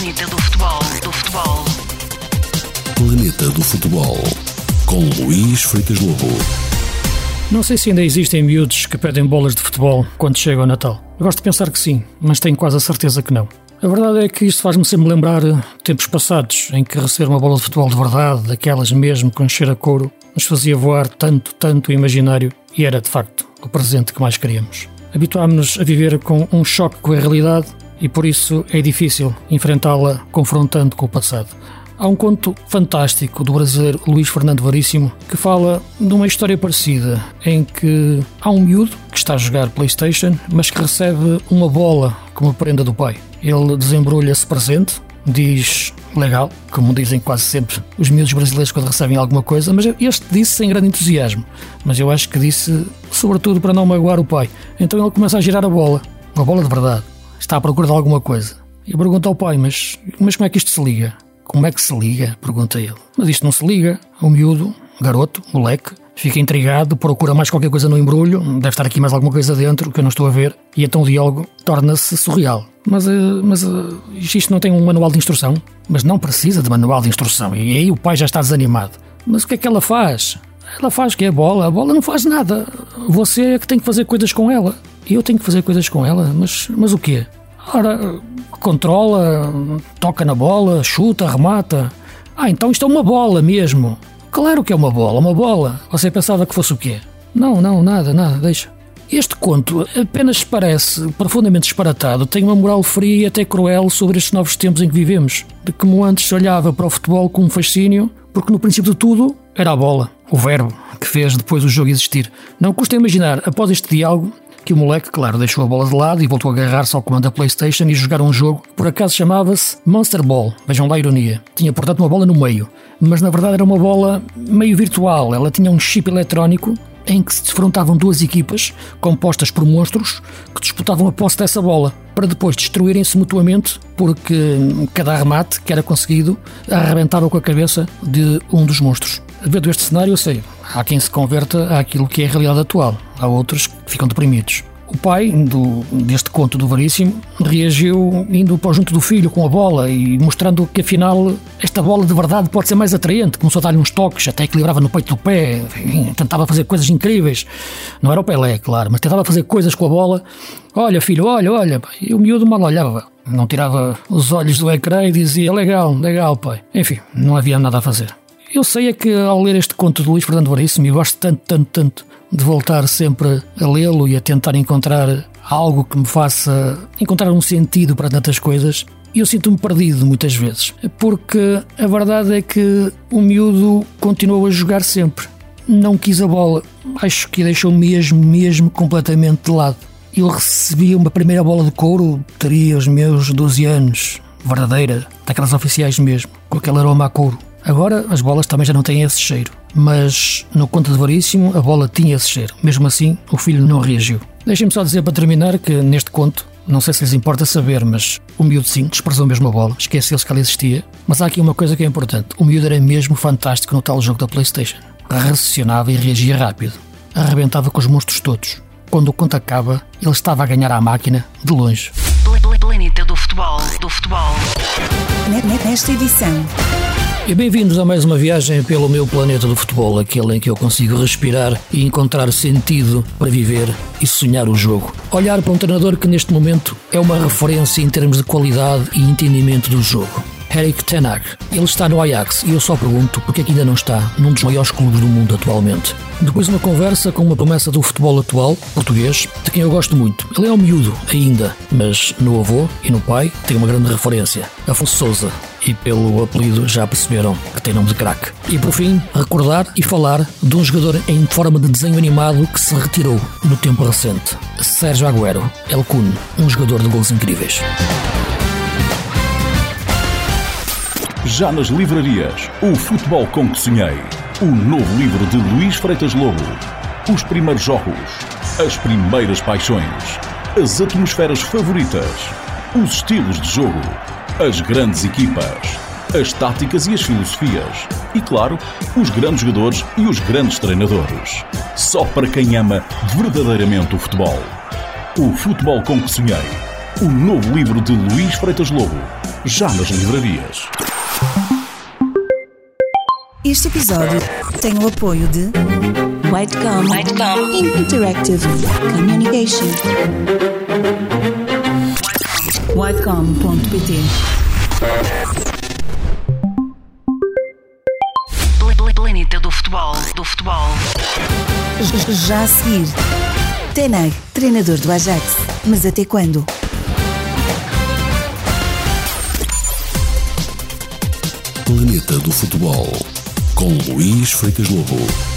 Planeta do Futebol. Planeta do Futebol, com Luís Freitas Lobo. Não sei se ainda existem miúdos que pedem bolas de futebol quando chega o Natal. Eu gosto de pensar que sim, mas tenho quase a certeza que não. A verdade é que isto faz-me sempre lembrar tempos passados, em que receber uma bola de futebol de verdade, daquelas mesmo com cheiro a couro, nos fazia voar tanto o imaginário e era, de facto, o presente que mais queríamos. Habituámos-nos a viver com um choque com a realidade e por isso é difícil enfrentá-la confrontando com o passado. Há um conto fantástico do brasileiro Luís Fernando Veríssimo que fala de uma história parecida, em que há um miúdo que está a jogar PlayStation, mas que recebe uma bola como prenda do pai. Ele desembrulha esse presente, diz legal, como dizem quase sempre os miúdos brasileiros quando recebem alguma coisa, mas este disse sem grande entusiasmo, mas eu acho que disse sobretudo para não magoar o pai. Então ele começa a girar a bola, uma bola de verdade, está à procura de alguma coisa. E pergunta ao pai, mas como é que isto se liga? Como é que se liga? Pergunta ele. Mas isto não se liga. O miúdo, garoto, moleque, fica intrigado, procura mais qualquer coisa no embrulho, deve estar aqui mais alguma coisa dentro que eu não estou a ver, e então o diálogo torna-se surreal. Mas isto não tem um manual de instrução? Mas não precisa de manual de instrução, e aí o pai já está desanimado. Mas o que é que ela faz? Ela faz o que é a bola não faz nada. Você é que tem que fazer coisas com ela. E eu tenho que fazer coisas com ela? Mas o quê? Ora, controla, toca na bola, chuta, remata. Então isto é uma bola mesmo. Claro que é uma bola. Você pensava que fosse o quê? Não, nada, deixa. Este conto apenas parece profundamente disparatado, tem uma moral fria e até cruel sobre estes novos tempos em que vivemos, de como antes se olhava para o futebol com um fascínio, porque no princípio de tudo era a bola, o verbo que fez depois o jogo existir. Não custa imaginar, após este diálogo, que o moleque, claro, deixou a bola de lado e voltou a agarrar-se ao comando da PlayStation e jogar um jogo que por acaso chamava-se Monster Ball. Vejam lá a ironia. Tinha, portanto, uma bola no meio, mas na verdade era uma bola meio virtual. Ela tinha um chip eletrónico em que se defrontavam duas equipas compostas por monstros que disputavam a posse dessa bola para depois destruírem-se mutuamente, porque cada remate que era conseguido arrebentava com a cabeça de um dos monstros. Vendo este cenário, eu sei, há quem se converta àquilo que é a realidade atual, há outros que ficam deprimidos. O pai deste conto do Veríssimo reagiu indo para o junto do filho com a bola e mostrando que afinal esta bola de verdade pode ser mais atraente. Começou a dar-lhe uns toques, até equilibrava no peito do pé, enfim, tentava fazer coisas incríveis. Não era o Pelé, claro, mas tentava fazer coisas com a bola. Olha filho, olha. E o miúdo mal olhava, não tirava os olhos do ecrã e dizia legal pai. Enfim, não havia nada a fazer. Eu sei é que ao ler este conto de Luís Fernando Veríssimo, e gosto tanto de voltar sempre a lê-lo e a tentar encontrar algo que me faça encontrar um sentido para tantas coisas, eu sinto-me perdido muitas vezes, porque a verdade é que o miúdo continuou a jogar sempre. Não quis a bola, acho que a deixou mesmo completamente de lado. Eu recebi uma primeira bola de couro, teria os meus 12 anos, verdadeira, daquelas oficiais mesmo, com aquele aroma a couro. Agora as bolas também já não têm esse cheiro, mas no conto de Veríssimo a bola tinha esse cheiro. Mesmo assim, o filho não reagiu. Deixem-me só dizer para terminar que neste conto, não sei se lhes importa saber, mas o miúdo sim, desprezou mesmo a bola, esqueceu-se que ela existia. Mas há aqui uma coisa que é importante, o miúdo era mesmo fantástico no tal jogo da PlayStation. Raciocinava e reagia rápido, arrebentava com os monstros todos. Quando o conto acaba, ele estava a ganhar à máquina de longe. Planeta do Futebol. Nesta edição. E bem-vindos a mais uma viagem pelo meu planeta do futebol, aquele em que eu consigo respirar e encontrar sentido para viver e sonhar o jogo. Olhar para um treinador que neste momento é uma referência em termos de qualidade e entendimento do jogo. Erik ten Hag. Ele está no Ajax e eu só pergunto porque é que ainda não está num dos maiores clubes do mundo atualmente. Depois uma conversa com uma promessa do futebol atual, português, de quem eu gosto muito. Ele é um miúdo ainda, mas no avô e no pai tem uma grande referência, Afonso Sousa. E pelo apelido já perceberam que tem nome de craque. E por fim, recordar e falar de um jogador em forma de desenho animado que se retirou no tempo recente. Sérgio Agüero, El Kun, um jogador de gols incríveis. Já nas livrarias, O Futebol com que Sonhei. O novo livro de Luís Freitas Lobo. Os primeiros jogos, as primeiras paixões, as atmosferas favoritas, os estilos de jogo, as grandes equipas, as táticas e as filosofias e, claro, os grandes jogadores e os grandes treinadores. Só para quem ama verdadeiramente o futebol. O Futebol com que Sonhei. O novo livro de Luís Freitas Lobo. já nas livrarias. Este episódio tem o apoio de Whitecom Interactive Communication. Whitecom.pt. Planeta do futebol. Já a seguir, Ten Hag, treinador do Ajax. Mas até quando? Planeta do Futebol, com Luís Freitas Lobo.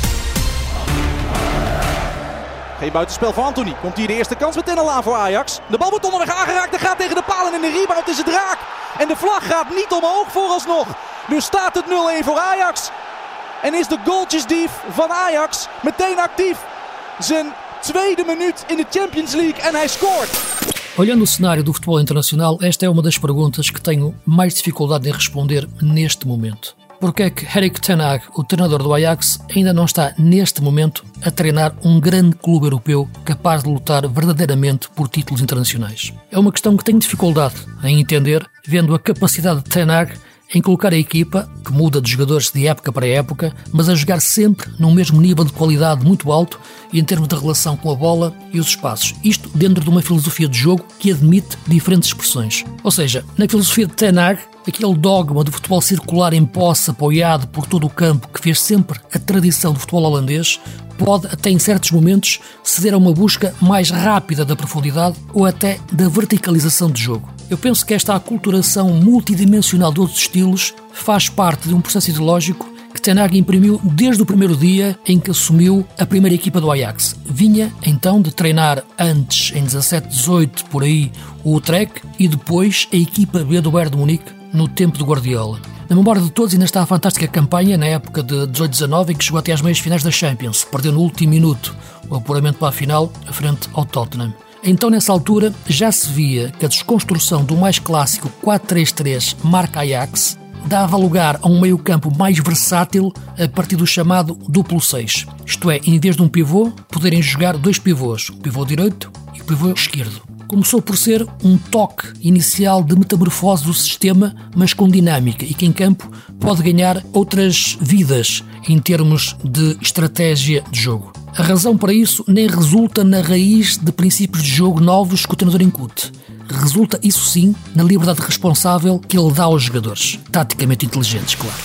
Geen buitenspel van Anthony. Komt hier de eerste kans meteen al aan voor Ajax. De bal wordt onderweg aangeraakt en gaat tegen de palen en de rebound is het raak. En de vlag gaat niet omhoog vooralsnog. Dus staat het 0-1 voor Ajax. En is de goaltjesdief van Ajax meteen actief. Zijn tweede minuut in de Champions League en hij scoort. Olhando o cenário do futebol internacional, esta é uma das perguntas que tenho mais dificuldade em responder neste momento. Porque é que Erik ten Hag, o treinador do Ajax, ainda não está neste momento a treinar um grande clube europeu capaz de lutar verdadeiramente por títulos internacionais? É uma questão que tenho dificuldade em entender, vendo a capacidade de ten Hag em colocar a equipa, que muda de jogadores de época para época, mas a jogar sempre num mesmo nível de qualidade muito alto e em termos de relação com a bola e os espaços. Isto dentro de uma filosofia de jogo que admite diferentes expressões. Ou seja, na filosofia de ten Hag, aquele dogma do futebol circular em posse apoiado por todo o campo que fez sempre a tradição do futebol holandês, pode, até em certos momentos, ceder a uma busca mais rápida da profundidade ou até da verticalização de jogo. Eu penso que esta aculturação multidimensional de outros estilos faz parte de um processo ideológico que ten Hag imprimiu desde o primeiro dia em que assumiu a primeira equipa do Ajax. Vinha, então, de treinar antes, em 17-18, por aí, o Utrecht e depois a equipa B do Bayern de Munique no tempo de Guardiola. Na memória de todos ainda está a fantástica campanha na época de 18-19 em que chegou até às meias finais da Champions, perdeu no último minuto o apuramento para a final frente ao Tottenham. Então, nessa altura, já se via que a desconstrução do mais clássico 4-3-3 marca Ajax dava lugar a um meio-campo mais versátil a partir do chamado duplo 6. Isto é, em vez de um pivô, poderem jogar dois pivôs, o pivô direito e o pivô esquerdo. Começou por ser um toque inicial de metamorfose do sistema, mas com dinâmica e que em campo pode ganhar outras vidas em termos de estratégia de jogo. A razão para isso nem resulta na raiz de princípios de jogo novos que o treinador incute. Resulta, isso sim, na liberdade responsável que ele dá aos jogadores, taticamente inteligentes, claro.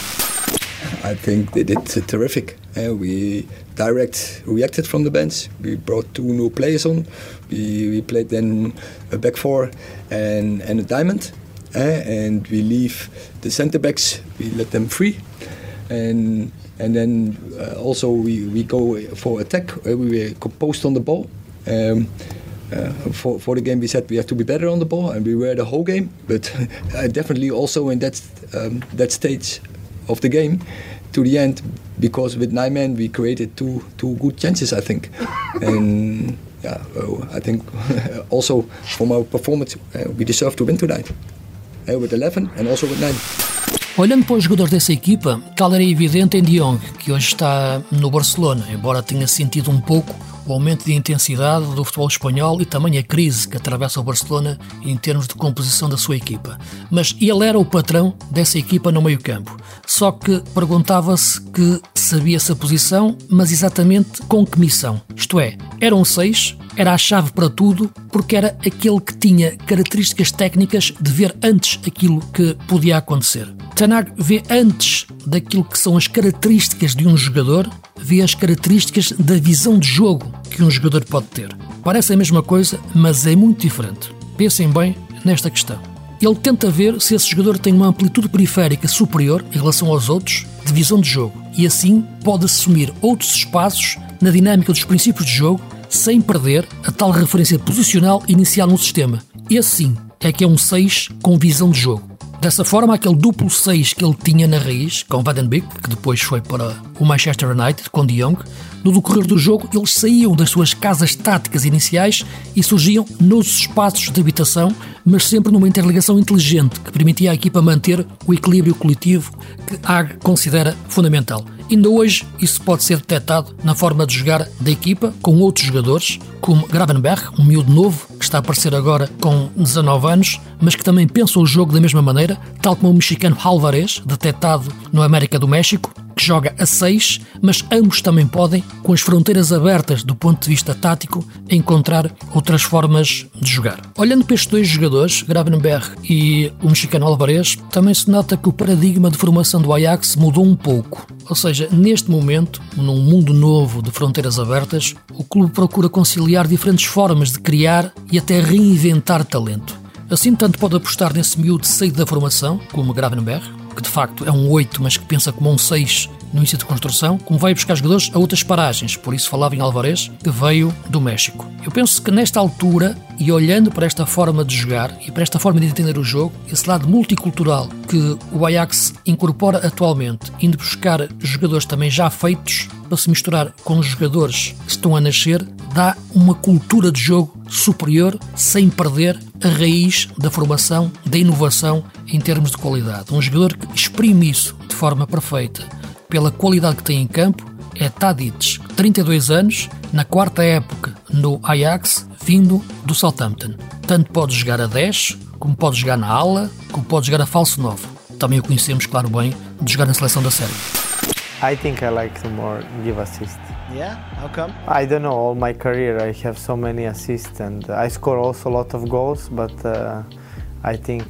I think they did terrific. We reacted from the bench. We brought 2 new players on. We played then a back four and a diamond. And we leave the centre backs. We let them free. And then also we go for attack. We were composed on the ball. For the game we said we have to be better on the ball, and we were the whole game. But definitely also in that stage of the game, to the end, because with 9 men we created two good chances, I think. And I think also from our performance we deserve to win tonight. With 11 and also with 9. Olhando para os jogadores dessa equipa, tal era evidente em De Jong, que hoje está no Barcelona, embora tenha sentido um pouco o aumento de intensidade do futebol espanhol e também a crise que atravessa o Barcelona em termos de composição da sua equipa. Mas ele era o patrão dessa equipa no meio-campo. Só que perguntava-se que sabia-se a posição, mas exatamente com que missão. Isto é, era um 6, era a chave para tudo, porque era aquele que tinha características técnicas de ver antes aquilo que podia acontecer. Ten Hag vê antes daquilo que são as características de um jogador, vê as características da visão de jogo que um jogador pode ter. Parece a mesma coisa, mas é muito diferente. Pensem bem nesta questão. Ele tenta ver se esse jogador tem uma amplitude periférica superior em relação aos outros, de visão de jogo, e assim pode assumir outros espaços na dinâmica dos princípios de jogo, sem perder a tal referência posicional inicial no sistema. Esse sim é que é um 6 com visão de jogo. Dessa forma, aquele duplo 6 que ele tinha na raiz, com Van den Beek, que depois foi para o Manchester United, com De Jong, no decorrer do jogo eles saíam das suas casas táticas iniciais e surgiam nos espaços de habitação, mas sempre numa interligação inteligente que permitia à equipa manter o equilíbrio coletivo que Hag considera fundamental. Ainda hoje isso pode ser detectado na forma de jogar da equipa com outros jogadores, como Gravenberch, um miúdo novo, que está a aparecer agora com 19 anos, mas que também pensa o jogo da mesma maneira, tal como o mexicano Álvarez, detectado no América do México, que joga a 6, mas ambos também podem, com as fronteiras abertas do ponto de vista tático, encontrar outras formas de jogar. Olhando para estes dois jogadores, Gravenberch e o mexicano Álvarez, também se nota que o paradigma de formação do Ajax mudou um pouco. Ou seja, neste momento, num mundo novo de fronteiras abertas, o clube procura conciliar diferentes formas de criar e até reinventar talento. Assim, tanto pode apostar nesse miúdo saído da formação, como Gravenberch, que de facto é um 8, mas que pensa como um 6 no início de construção, como vai buscar jogadores a outras paragens, por isso falava em Álvarez, que veio do México. Eu penso que nesta altura, e olhando para esta forma de jogar e para esta forma de entender o jogo, esse lado multicultural que o Ajax incorpora atualmente, indo buscar jogadores também já feitos, para se misturar com os jogadores que estão a nascer, dá uma cultura de jogo superior, sem perder a raiz da formação, da inovação em termos de qualidade. Um jogador que exprime isso de forma perfeita, pela qualidade que tem em campo, é Tadić, 32 anos, na 4ª época no Ajax, vindo do Southampton. Tanto pode jogar a 10, como pode jogar na ala, como pode jogar a falso 9. Também o conhecemos, claro bem, de jogar na seleção da Sérvia. I think I like to more give assist. Yeah? How come? I don't know, all my career I have so many assists and I score also a lot of goals, but I think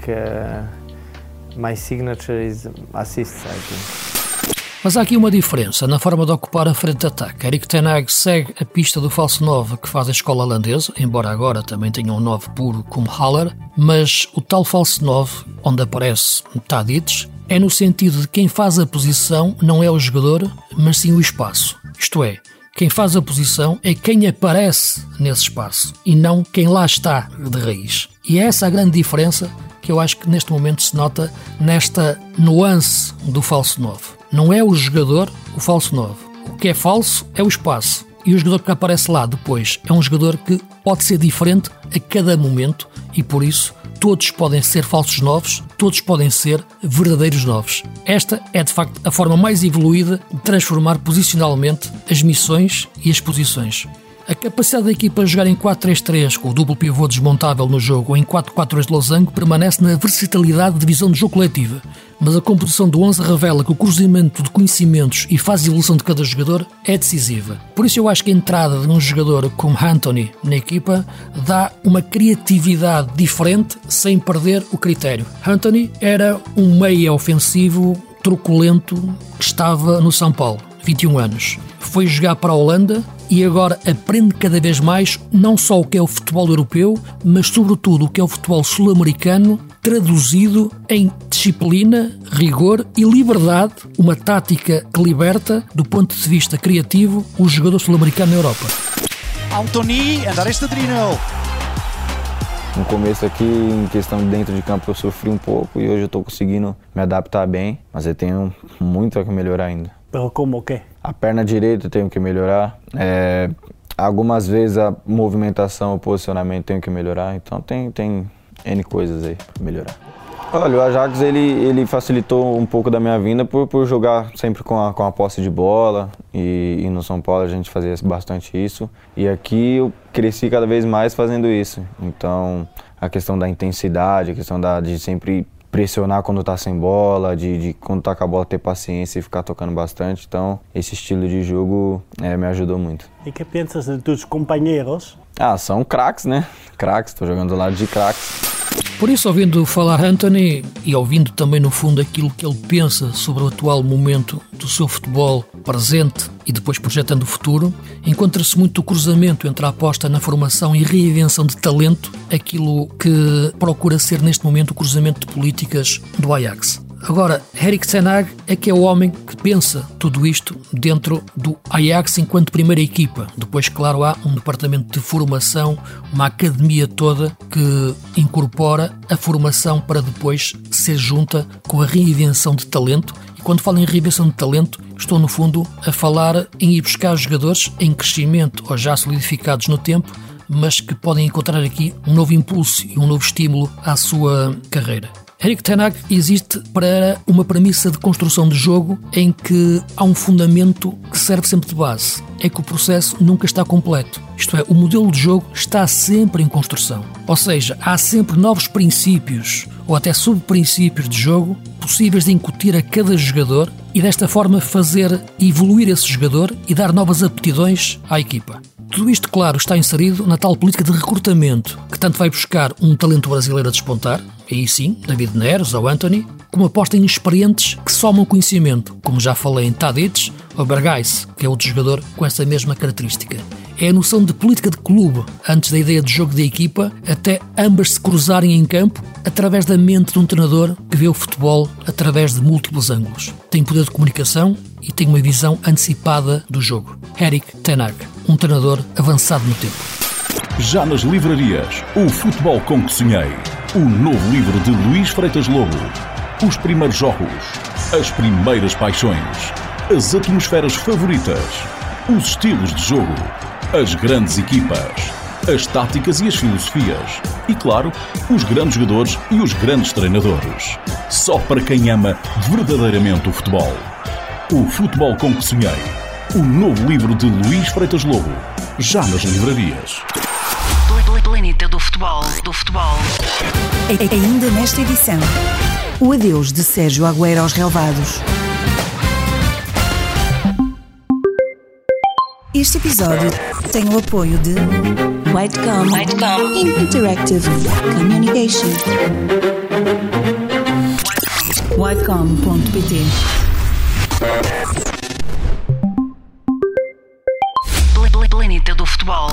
my signature is assists, I think. Mas há aqui uma diferença na forma de ocupar a frente de ataque. Erik ten Hag segue a pista do falso 9 que faz a escola holandesa, embora agora também tenha um 9 puro como Haller, mas o tal falso 9, onde aparece Tadić, é no sentido de quem faz a posição não é o jogador, mas sim o espaço. Isto é, quem faz a posição é quem aparece nesse espaço e não quem lá está de raiz. E é essa a grande diferença que eu acho que neste momento se nota nesta nuance do falso 9. Não é o jogador o falso 9. O que é falso é o espaço. E o jogador que aparece lá depois é um jogador que pode ser diferente a cada momento e por isso todos podem ser falsos novos, todos podem ser verdadeiros novos. Esta é de facto a forma mais evoluída de transformar posicionalmente as missões e as posições. A capacidade da equipa de jogar em 4-3-3 com o duplo pivô desmontável no jogo ou em 4-4-2 de losango permanece na versatilidade de visão de jogo coletiva, mas a composição do 11 revela que o cruzamento de conhecimentos e fase de evolução de cada jogador é decisiva. Por isso eu acho que a entrada de um jogador como Antony na equipa dá uma criatividade diferente sem perder o critério. Antony era um meia ofensivo truculento que estava no São Paulo, 21 anos. Foi jogar para a Holanda e agora aprende cada vez mais não só o que é o futebol europeu, mas sobretudo o que é o futebol sul-americano, traduzido em disciplina, rigor e liberdade, uma tática que liberta, do ponto de vista criativo, o jogador sul-americano na Europa. Antony, en daar is de 3-0. No começo aqui, em questão de dentro de campo, eu sofri um pouco e hoje eu estou conseguindo me adaptar bem, mas eu tenho muito a melhorar ainda. Pero como o quê? A perna direita eu tenho que melhorar, algumas vezes a movimentação, o posicionamento tenho que melhorar, então tem N coisas aí para melhorar. Olha, o Ajax ele facilitou um pouco da minha vinda por jogar sempre com a posse de bola e no São Paulo a gente fazia bastante isso e aqui eu cresci cada vez mais fazendo isso, então a questão da intensidade, a questão de sempre pressionar quando tá sem bola, de quando tá com a bola ter paciência e ficar tocando bastante, então esse estilo de jogo me ajudou muito. E que pensas de tus companheiros? São craques, né? Craques, estou jogando do lado de craques. Por isso, ouvindo falar Antony e ouvindo também no fundo aquilo que ele pensa sobre o atual momento do seu futebol presente e depois projetando o futuro, encontra-se muito o cruzamento entre a aposta na formação e reinvenção de talento, aquilo que procura ser neste momento o cruzamento de políticas do Ajax. Agora, Erik ten Hag é que é o homem que pensa tudo isto dentro do Ajax enquanto primeira equipa. Depois, claro, há um departamento de formação, uma academia toda que incorpora a formação para depois ser junta com a reinvenção de talento. E quando falo em reinvenção de talento, estou no fundo a falar em ir buscar jogadores em crescimento ou já solidificados no tempo, mas que podem encontrar aqui um novo impulso e um novo estímulo à sua carreira. Erik ten Hag existe para uma premissa de construção de jogo em que há um fundamento que serve sempre de base. É que o processo nunca está completo. Isto é, o modelo de jogo está sempre em construção. Ou seja, há sempre novos princípios ou até subprincípios de jogo possíveis de incutir a cada jogador e desta forma fazer evoluir esse jogador e dar novas aptidões à equipa. Tudo isto, claro, está inserido na tal política de recrutamento, que tanto vai buscar um talento brasileiro a despontar, aí sim, David Neres ou Antony, como aposta em experientes que somam conhecimento, como já falei em Tadic ou Berghuis, que é outro jogador com essa mesma característica. É a noção de política de clube, antes da ideia de jogo de equipa, até ambas se cruzarem em campo através da mente de um treinador que vê o futebol através de múltiplos ângulos. Tem poder de comunicação e tem uma visão antecipada do jogo. Erik ten Hag, um treinador avançado no tempo. Já nas livrarias, O Futebol com que Sonhei. O novo livro de Luís Freitas Lobo. Os primeiros jogos, as primeiras paixões, as atmosferas favoritas, os estilos de jogo, as grandes equipas, as táticas e as filosofias e, claro, os grandes jogadores e os grandes treinadores. Só para quem ama verdadeiramente o futebol. O Futebol com que Sonhei. O novo livro de Luís Freitas Lobo. Já nas livrarias. Planeta do futebol. Ainda nesta edição, o adeus de Sérgio Agüero aos relevados. Este episódio tem o apoio de Whitecom Interactive Communication. Whitecom.pt. Planeta do futebol.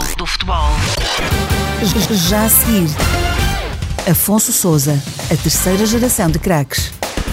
Já a seguir, Afonso Sousa, a terceira geração de craques.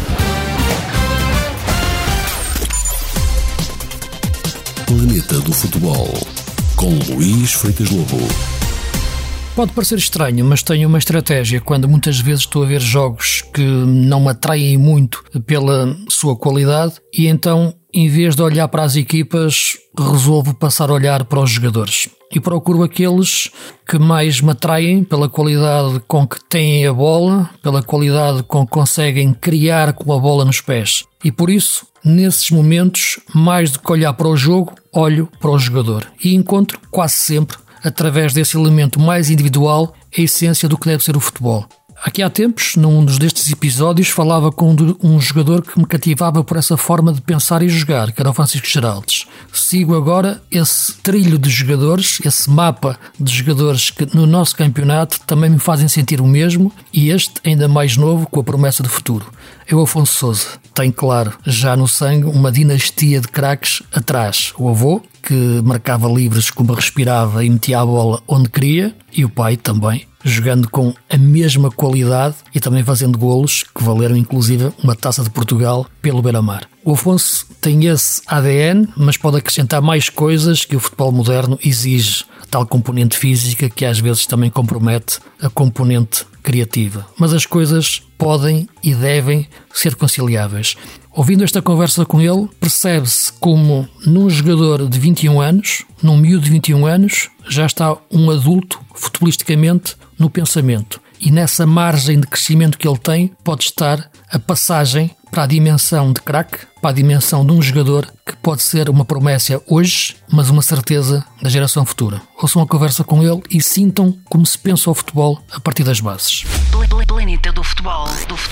Planeta do Futebol, com Luís Freitas Lobo. Pode parecer estranho, mas tenho uma estratégia quando muitas vezes estou a ver jogos que não me atraem muito pela sua qualidade e então, em vez de olhar para as equipas, resolvo passar a olhar para os jogadores. E procuro aqueles que mais me atraem pela qualidade com que têm a bola, pela qualidade com que conseguem criar com a bola nos pés. E por isso, nesses momentos, mais do que olhar para o jogo, olho para o jogador. E encontro quase sempre, através desse elemento mais individual, a essência do que deve ser o futebol. Aqui há tempos, num destes episódios, falava com um jogador que me cativava por essa forma de pensar e jogar, que era o Francisco Geraldes. Sigo agora esse trilho de jogadores, esse mapa de jogadores que no nosso campeonato também me fazem sentir o mesmo, e este ainda mais novo, com a promessa de futuro. É o Afonso Sousa. Tem, claro, já no sangue uma dinastia de craques atrás. O avô, que marcava livres como respirava e metia a bola onde queria, e o pai também, jogando com a mesma qualidade e também fazendo golos que valeram inclusive uma Taça de Portugal pelo Beira-Mar. O Afonso tem esse ADN, mas pode acrescentar mais coisas que o futebol moderno exige, a tal componente física que às vezes também compromete a componente criativa. Mas as coisas podem e devem ser conciliáveis. Ouvindo esta conversa com ele, percebe-se como num jogador de 21 anos, num miúdo de 21 anos, já está um adulto, futebolisticamente, no pensamento. E nessa margem de crescimento que ele tem, pode estar a passagem para a dimensão de craque, para a dimensão de um jogador que pode ser uma promessa hoje, mas uma certeza da geração futura. Ouçam a conversa com ele e sintam como se pensa o futebol a partir das bases. Planeta do futebol.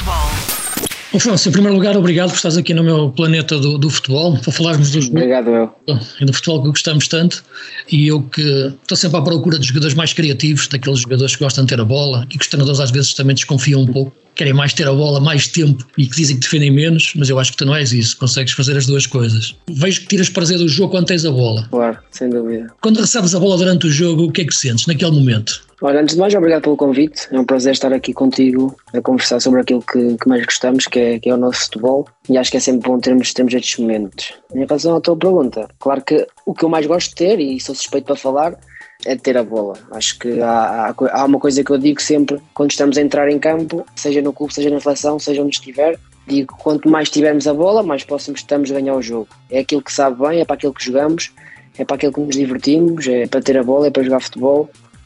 Afonso, em primeiro lugar, obrigado por estares aqui no meu planeta do futebol, para falarmos do jogo. Obrigado, eu. E do futebol que gostamos tanto, e eu que estou sempre à procura de jogadores mais criativos, daqueles jogadores que gostam de ter a bola, e que os treinadores às vezes também desconfiam um pouco, querem mais ter a bola, mais tempo, e que dizem que defendem menos, mas eu acho que tu não és isso, consegues fazer as duas coisas. Vejo que tiras prazer do jogo quando tens a bola. Claro, sem dúvida. Quando recebes a bola durante o jogo, o que é que sentes naquele momento? Olha, antes de mais, obrigado pelo convite. É um prazer estar aqui contigo a conversar sobre aquilo que mais gostamos, que é o nosso futebol. E acho que é sempre bom termos estes momentos. Em relação à tua pergunta, claro que o que eu mais gosto de ter, e sou suspeito para falar, é de ter a bola. Acho que há uma coisa que eu digo sempre, quando estamos a entrar em campo, seja no clube, seja na seleção, seja onde estiver, digo que quanto mais tivermos a bola, mais próximos estamos de ganhar o jogo. É aquilo que sabe bem, é para aquilo que jogamos, é para aquilo que nos divertimos, é para ter a bola, é para jogar futebol.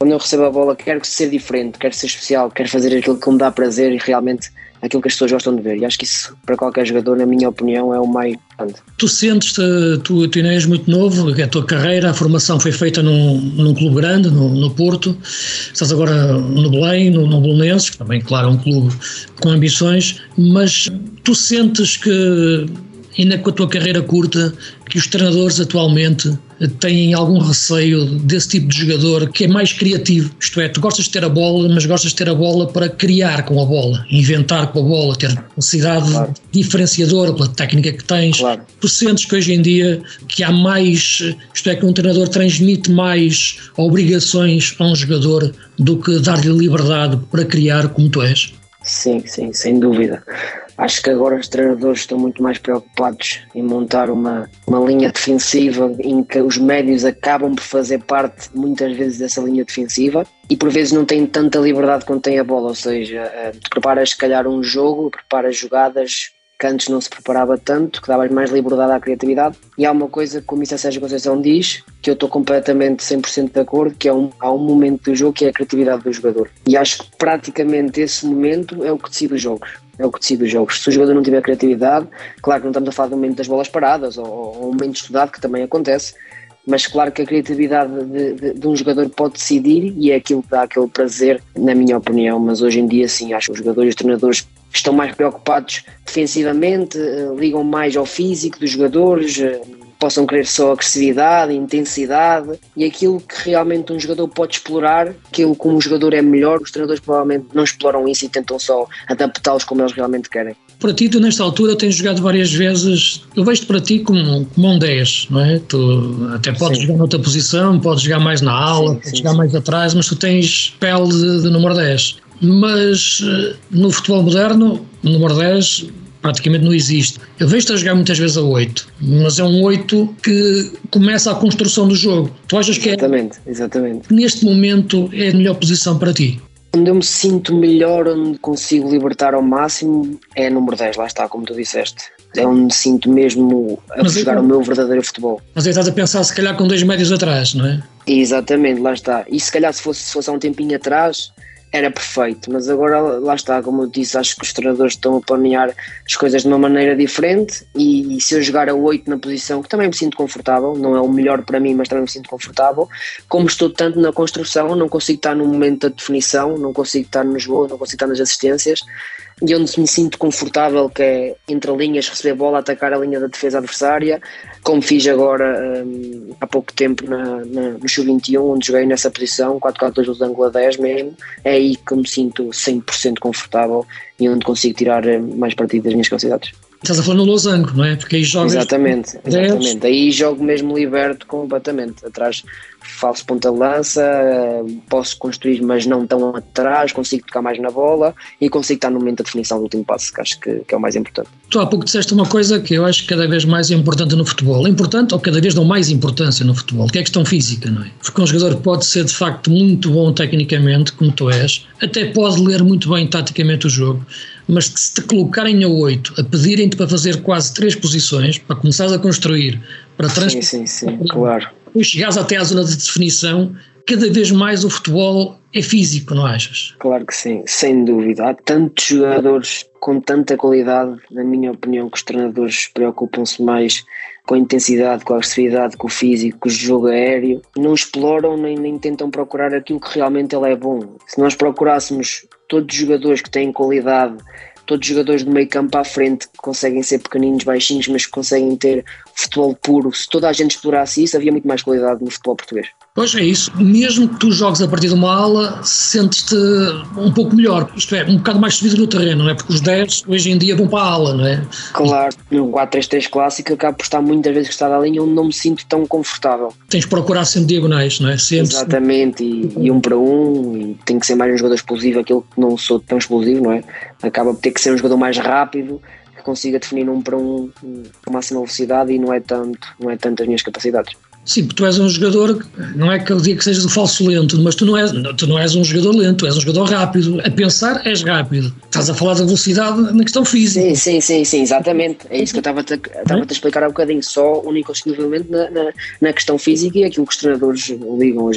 quando eu recebo a bola quero ser diferente, quero ser especial, quero fazer aquilo que me dá prazer e realmente aquilo que as pessoas gostam de ver. E acho que isso, para qualquer jogador, na minha opinião, é o mais importante. Tu sentes-te, tu ainda és muito novo, a tua carreira, a formação foi feita num clube grande, no Porto, estás agora no Belém, no Belenenses, que também, claro, é um clube com ambições, mas tu sentes que, ainda com a tua carreira curta, que os treinadores atualmente têm algum receio desse tipo de jogador que é mais criativo, isto é, tu gostas de ter a bola, mas gostas de ter a bola para criar com a bola, inventar com a bola, ter capacidade diferenciadora pela técnica que tens. Tu sentes que hoje em dia que há mais, isto é, que um treinador transmite mais obrigações a um jogador do que dar-lhe liberdade para criar como tu és? Sim, sem dúvida. Acho que agora os treinadores estão muito mais preocupados em montar uma linha defensiva em que os médios acabam por fazer parte muitas vezes dessa linha defensiva e por vezes não têm tanta liberdade quando têm a bola, ou seja, tu preparas se calhar um jogo, preparas jogadas que antes não se preparava tanto, que davas mais liberdade à criatividade, e há uma coisa que o Mr. Sérgio Conceição diz, que eu estou completamente 100% de acordo, que há um momento do jogo que é a criatividade do jogador, e acho que praticamente esse momento é o que decide os jogos. Se o jogador não tiver criatividade, claro que não estamos a falar do momento das bolas paradas ou um momento estudado, que também acontece, mas claro que a criatividade de um jogador pode decidir e é aquilo que dá aquele prazer, na minha opinião. Mas hoje em dia sim, acho que os jogadores e os treinadores estão mais preocupados defensivamente, ligam mais ao físico dos jogadores, possam querer só agressividade, intensidade e aquilo que realmente um jogador pode explorar, aquilo que um jogador é melhor, os treinadores provavelmente não exploram isso e tentam só adaptá-los como eles realmente querem. Para ti, tu nesta altura tens jogado várias vezes, eu vejo-te para ti como um 10, não é? Tu até podes jogar noutra posição, podes jogar mais na ala, podes jogar mais atrás, mas tu tens pele de número 10. Mas no futebol moderno, o número 10 praticamente não existe. Eu vejo-te a jogar muitas vezes a 8, mas é um 8 que começa a construção do jogo. Tu achas que Exatamente. Neste momento é a melhor posição para ti? Onde eu me sinto melhor, onde consigo libertar ao máximo, é número 10, lá está, como tu disseste. É onde me sinto mesmo a jogar o meu verdadeiro futebol. Mas aí estás a pensar se calhar com 2 médios atrás, não é? Exatamente, lá está. E se calhar se fosse há um tempinho atrás era perfeito, mas agora lá está, como eu disse, acho que os treinadores estão a planear as coisas de uma maneira diferente e se eu jogar a 8 na posição, que também me sinto confortável, não é o melhor para mim, mas também me sinto confortável, como estou tanto na construção, não consigo estar no momento da definição, não consigo estar nos gols, não consigo estar nas assistências, e onde me sinto confortável, que é entre linhas, receber bola, atacar a linha da defesa adversária, como fiz agora há pouco tempo no Sub-21, onde joguei nessa posição, 4-4-2 do ângulo a 10 mesmo, é aí que eu me sinto 100% confortável e onde consigo tirar mais partido das minhas capacidades. Estás a falar no losango, não é? Porque aí jogas... Exatamente. Aí jogo mesmo liberto completamente. Atrás falso ponta de lança, posso construir mas não tão atrás, consigo tocar mais na bola e consigo estar no momento da definição do último passo, que acho que é o mais importante. Tu há pouco disseste uma coisa que eu acho cada vez mais importante no futebol. Importante ou cada vez dão mais importância no futebol, que é a questão física, não é? Porque um jogador pode ser de facto muito bom tecnicamente, como tu és, até pode ler muito bem taticamente o jogo, mas se te colocarem a 8, a pedirem-te para fazer quase 3 posições, para começares a construir, para Sim, claro. Depois chegares até à zona de definição, cada vez mais o futebol é físico, não achas? Claro que sim, sem dúvida. Há tantos jogadores com tanta qualidade, na minha opinião, que os treinadores preocupam-se mais com a intensidade, com a agressividade, com o físico, com o jogo aéreo. Não exploram nem tentam procurar aquilo que realmente ele é bom. Se nós procurássemos todos os jogadores que têm qualidade, todos os jogadores do meio campo à frente que conseguem ser pequeninos, baixinhos, mas que conseguem ter futebol puro, se toda a gente explorasse isso, havia muito mais qualidade no futebol português. Pois é isso, mesmo que tu jogues a partir de uma ala, sentes-te um pouco melhor, isto é, um bocado mais subido no terreno, não é? Porque os 10 hoje em dia vão para a ala, não é? Claro, no 4-3-3 clássico acabo por estar muitas vezes que está na linha onde não me sinto tão confortável. Tens de procurar sempre diagonais, não é? Sempre. Exatamente, e 1 para 1, e tem que ser mais um jogador explosivo, aquilo que não sou tão explosivo, não é? Acaba por ter que ser um jogador mais rápido, que consiga definir 1 para 1 com máxima velocidade e não é tanto as minhas capacidades. Sim, porque tu és um jogador, não é que eu diga que sejas um falso lento, mas tu não és um jogador lento, tu és um jogador rápido. A pensar és rápido. Estás a falar da velocidade na questão física. Sim, exatamente. É isso que eu estava-te a explicar há um bocadinho, só único e exclusivamente na questão física e aquilo que os treinadores ligam hoje em dia.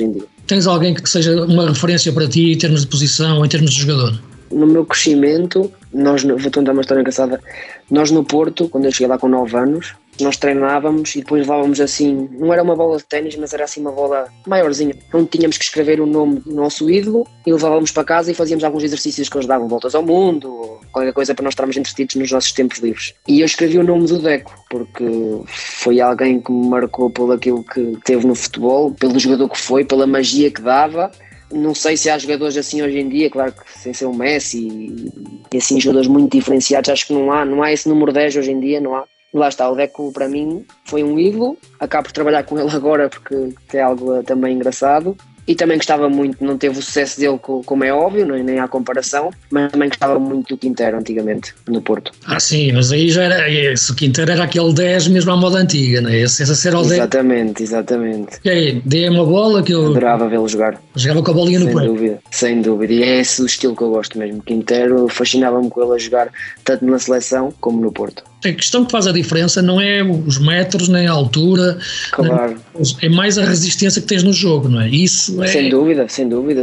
Tens alguém que seja uma referência para ti em termos de posição ou em termos de jogador? No meu crescimento, vou contar uma história engraçada. Nós no Porto, quando eu cheguei lá com 9 anos, nós treinávamos e depois levávamos assim, não era uma bola de ténis, mas era assim uma bola maiorzinha, onde tínhamos que escrever o nome do nosso ídolo e levávamos para casa e fazíamos alguns exercícios que nos davam voltas ao mundo, ou qualquer coisa para nós estarmos entretidos nos nossos tempos livres. E eu escrevi o nome do Deco, porque foi alguém que me marcou por aquilo que teve no futebol, pelo jogador que foi, pela magia que dava. Não sei se há jogadores assim hoje em dia, claro que sem ser o Messi e assim jogadores muito diferenciados, acho que não há esse número 10 hoje em dia, não há. Lá está, o Deco para mim foi um ídolo, acabo por trabalhar com ele agora porque é algo também engraçado. E também gostava muito, não teve o sucesso dele como é óbvio, nem há comparação, mas também gostava muito do Quintero antigamente, no Porto. Sim, mas aí já era, esse Quintero era aquele 10 mesmo à moda antiga, não é? Esse era o 10. Exatamente. E aí, dei uma bola que eu... Adorava vê-lo jogar. Jogava com a bolinha no pé. Sem dúvida, e é esse o estilo que eu gosto mesmo. Quintero fascinava-me com ele a jogar tanto na seleção como no Porto. A questão que faz a diferença não é os metros, nem a altura, claro. É mais a resistência que tens no jogo, não é? Isso é... Sem dúvida.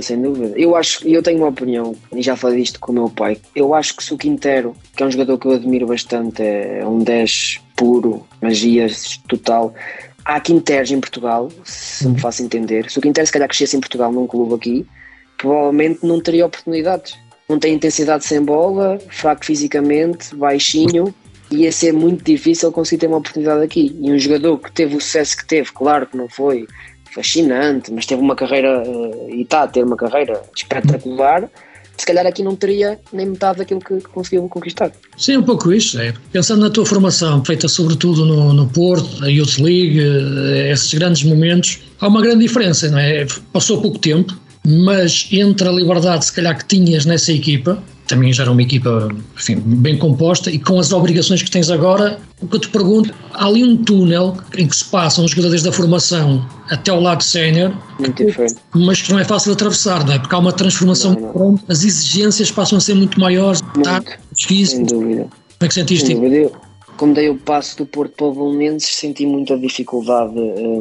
Eu tenho uma opinião, e já falei disto com o meu pai, eu acho que se o Quintero, que é um jogador que eu admiro bastante, é um 10 puro, magia total. Há Quinteros em Portugal, se me faço entender. Se o Quintero se calhar crescesse em Portugal num clube aqui, provavelmente não teria oportunidades. Não tem intensidade sem bola, fraco fisicamente, baixinho, ia ser muito difícil conseguir ter uma oportunidade aqui. E um jogador que teve o sucesso que teve, claro que não foi fascinante, mas teve uma carreira, e está a ter uma carreira espetacular, se calhar aqui não teria nem metade daquilo que conseguiu conquistar. Sim, um pouco isso. Pensando na tua formação, feita sobretudo no Porto, a Youth League, esses grandes momentos, há uma grande diferença, não é? Passou pouco tempo, mas entre a liberdade se calhar que tinhas nessa equipa, também já era uma equipa, enfim, bem composta, e com as obrigações que tens agora, o que eu te pergunto, há ali um túnel em que se passam os jogadores da formação até ao lado sénior, mas que não é fácil atravessar, não é? Porque há uma transformação, não. As exigências passam a ser muito maiores, sem dúvida. Como é que sentiste? Sem dúvida. Como dei o passo do Porto para o Belenenses, senti muita dificuldade.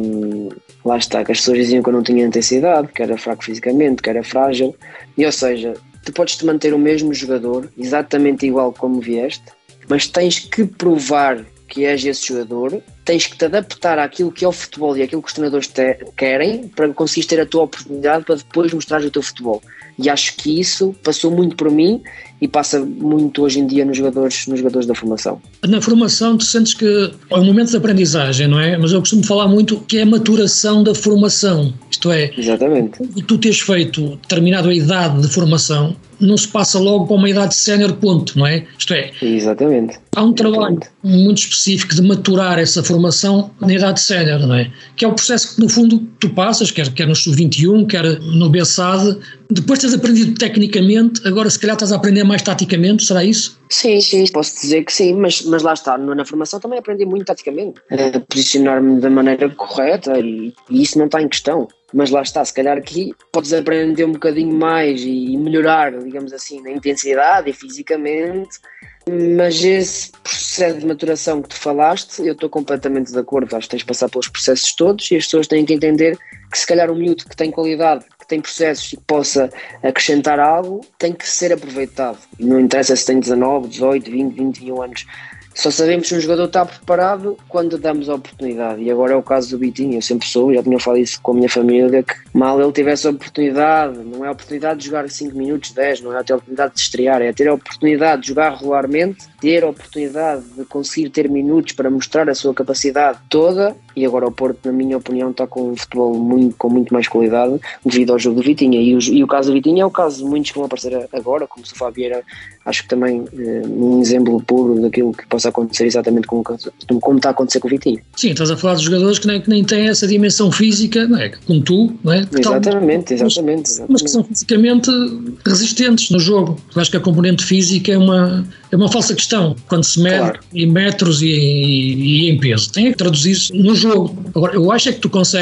Lá está, que as pessoas diziam que eu não tinha intensidade, que era fraco fisicamente, que era frágil, e ou seja, tu podes-te manter o mesmo jogador, exatamente igual como vieste, mas tens que provar que és esse jogador, tens que te adaptar àquilo que é o futebol e àquilo que os treinadores querem para conseguires ter a tua oportunidade para depois mostrar o teu futebol. E acho que isso passou muito por mim e passa muito hoje em dia nos jogadores da formação. Na formação tu sentes que é um momento de aprendizagem, não é? Mas eu costumo falar muito que é a maturação da formação. Isto é, exatamente. Tu teres feito determinada idade de formação, não se passa logo para uma idade sénior, ponto, não é? Isto é, exatamente. Há um trabalho muito específico de maturar essa formação na idade sénior, não é? Que é o processo que no fundo tu passas, quer no Sub-21, quer no BSAD, depois tens aprendido tecnicamente, agora se calhar estás a aprender mais taticamente, será isso? Sim, posso dizer que sim, mas lá está, na formação também aprendi muito taticamente, a posicionar-me da maneira correta e isso não está em questão. Mas lá está, se calhar aqui podes aprender um bocadinho mais e melhorar, digamos assim, na intensidade e fisicamente, mas esse processo de maturação que tu falaste, eu estou completamente de acordo, acho que tens de passar pelos processos todos e as pessoas têm que entender que se calhar um miúdo que tem qualidade, que tem processos e que possa acrescentar algo, tem que ser aproveitado. E não interessa se tem 19, 18, 20, 21 anos. Só sabemos se um jogador está preparado quando damos a oportunidade. E agora é o caso do Vitinho. Eu sempre soube, já tinha falado isso com a minha família, que mal ele tivesse a oportunidade, não é a oportunidade de jogar 5 minutos, 10, não é ter a oportunidade de estrear, é ter a oportunidade de jogar regularmente, ter a oportunidade de conseguir ter minutos para mostrar a sua capacidade toda. E agora o Porto, na minha opinião, está com um futebol com muito mais qualidade devido ao jogo do Vitinho. E o caso do Vitinho é o caso de muitos que vão aparecer agora, como o Sofá Vieira, acho que também um exemplo puro daquilo que possa acontecer exatamente como está a acontecer com o Vitinho. Sim, estás a falar de jogadores que nem têm essa dimensão física, não é? Como tu, não é? Exatamente. Mas que são fisicamente resistentes no jogo. Eu acho que a componente física é uma falsa questão quando se mede em metros e em peso. Tem que traduzir isso no jogo. Agora, eu acho é que tu consegues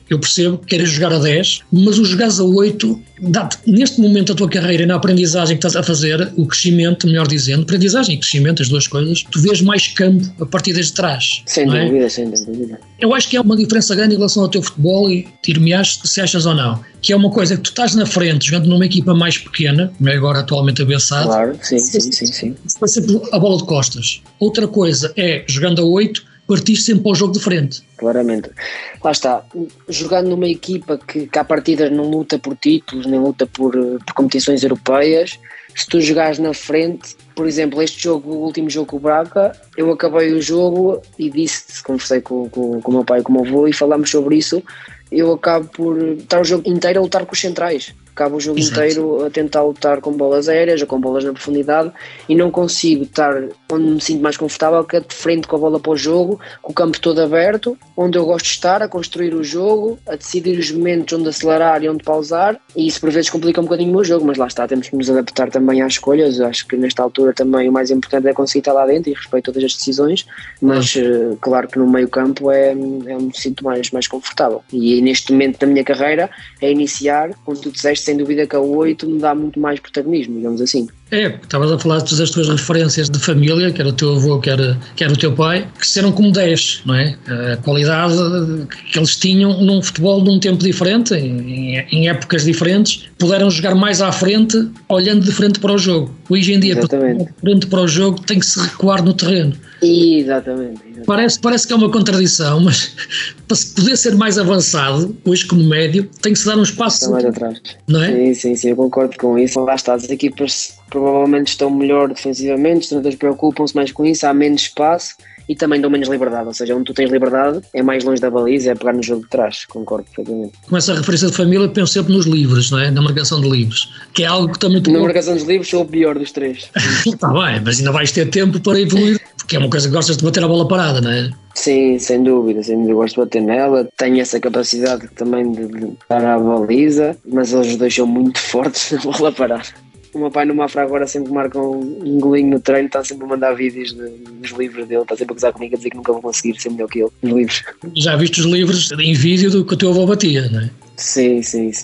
Eu percebo que queres jogar a 10, mas o jogares a 8 dá-te, neste momento da tua carreira e na aprendizagem que estás a fazer, o crescimento, melhor dizendo, aprendizagem e crescimento, as duas coisas, tu vês mais campo a partir desde trás. Sem dúvida, sem dúvida. Eu acho que é uma diferença grande em relação ao teu futebol e dir-me-ás se achas ou não, que é uma coisa que tu estás na frente jogando numa equipa mais pequena, não é agora atualmente abençado. Claro, sim. Vai sempre a bola de costas. Outra coisa é, jogando a 8, partir sempre para o jogo de frente. Claramente. Lá está, jogando numa equipa que à partida não luta por títulos, nem luta por competições europeias, se tu jogares na frente, por exemplo, este jogo, o último jogo com o Braga, eu acabei o jogo e conversei com o meu pai e com o meu avô e falámos sobre isso, eu acabo por estar o jogo inteiro a lutar com os centrais. Acabo o jogo inteiro a tentar lutar com bolas aéreas ou com bolas na profundidade e não consigo estar onde me sinto mais confortável, que é de frente com a bola para o jogo, com o campo todo aberto, onde eu gosto de estar, a construir o jogo, a decidir os momentos onde acelerar e onde pausar, e isso por vezes complica um bocadinho o meu jogo, mas lá está, temos que nos adaptar também às escolhas. Eu acho que nesta altura também o mais importante é conseguir estar lá dentro e respeito todas as decisões, mas claro que no meio campo é onde me sinto mais confortável, e neste momento da minha carreira é iniciar, como tu disseste, sem dúvida que a 8 me dá muito mais protagonismo, digamos assim. Estavas a falar de todas as tuas referências de família, que era o teu avô, que era o teu pai, que serão como 10, não é? A qualidade que eles tinham num futebol de um tempo diferente, em épocas diferentes, puderam jogar mais à frente, olhando de frente para o jogo. Hoje em dia, para olhar de frente para o jogo, tem que se recuar no terreno. Exatamente. Parece que é uma contradição, mas para se poder ser mais avançado, hoje como médio, tem que se dar um espaço mais atrás. Não é? Sim, eu concordo com isso. Lá está, as equipas provavelmente estão melhor defensivamente, os treinadores preocupam-se mais com isso, há menos espaço e também dão menos liberdade, ou seja, onde tu tens liberdade é mais longe da baliza, é pegar no jogo de trás, concordo perfeitamente. Com essa referência de família, penso sempre nos livros, não é? Na marcação de livros, que é algo que também... Na marcação dos livros sou o pior dos três. Está bem, mas ainda vais ter tempo para evoluir, porque é uma coisa que gostas de bater a bola parada, não é? Sim, sem dúvida, eu gosto de bater nela, tenho essa capacidade também de dar à baliza, mas eles dois são muito fortes na bola parada. O meu pai no Mafra agora sempre marca um golinho no treino, está sempre a mandar vídeos dos livros dele, está sempre a gozar comigo, a dizer que nunca vou conseguir ser melhor que ele nos livros. Já viste os livros em vídeo do que o teu avô batia, não é? Sim,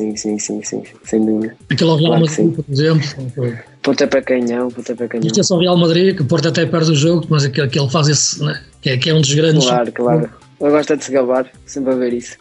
sem dúvida. Aquele ao Real Madrid, por exemplo. Pontapé canhão. Isto é só o Real Madrid, que o Porto até perde o jogo, mas que ele faz esse, né? que é um dos grandes... Claro. Eu gosto de se gabar, sempre a ver isso.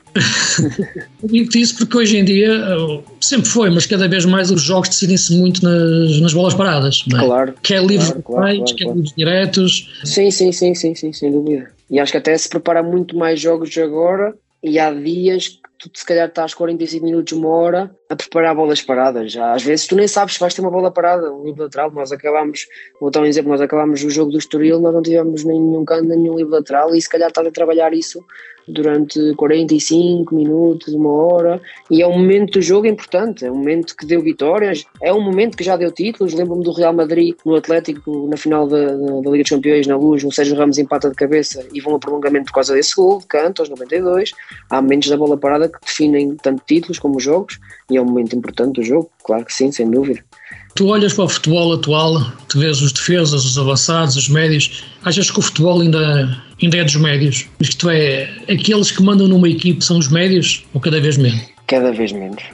Digo-te isso porque hoje em dia, sempre foi, mas cada vez mais os jogos decidem-se muito nas bolas paradas, não é? Claro. Quer livros virtuais, quer livros diretos. Sim, sem dúvida. E acho que até se prepara muito mais jogos agora, e há dias que tu se calhar estás 45 minutos, uma hora a preparar bolas paradas. Já, às vezes tu nem sabes se vais ter uma bola parada, um livro lateral. Vou dar um exemplo, nós acabámos o jogo do Estoril, nós não tivemos nenhum canto, nenhum livro lateral, e se calhar estás a trabalhar isso durante 45 minutos, uma hora, e é um momento do jogo importante, é um momento que deu vitórias, é um momento que já deu títulos. Lembro-me do Real Madrid no Atlético, na final da Liga dos Campeões, na Luz, o Sérgio Ramos empata de cabeça e vão a prolongamento por causa desse gol de canto, aos 92. Há momentos da bola parada que definem tanto títulos como jogos, e é um momento importante do jogo, claro que sim, sem dúvida. Tu olhas para o futebol atual, tu vês os defesas, os avançados, os médios, achas que o futebol ainda é dos médios? Isto é, aqueles que mandam numa equipe são os médios ou cada vez menos? Cada vez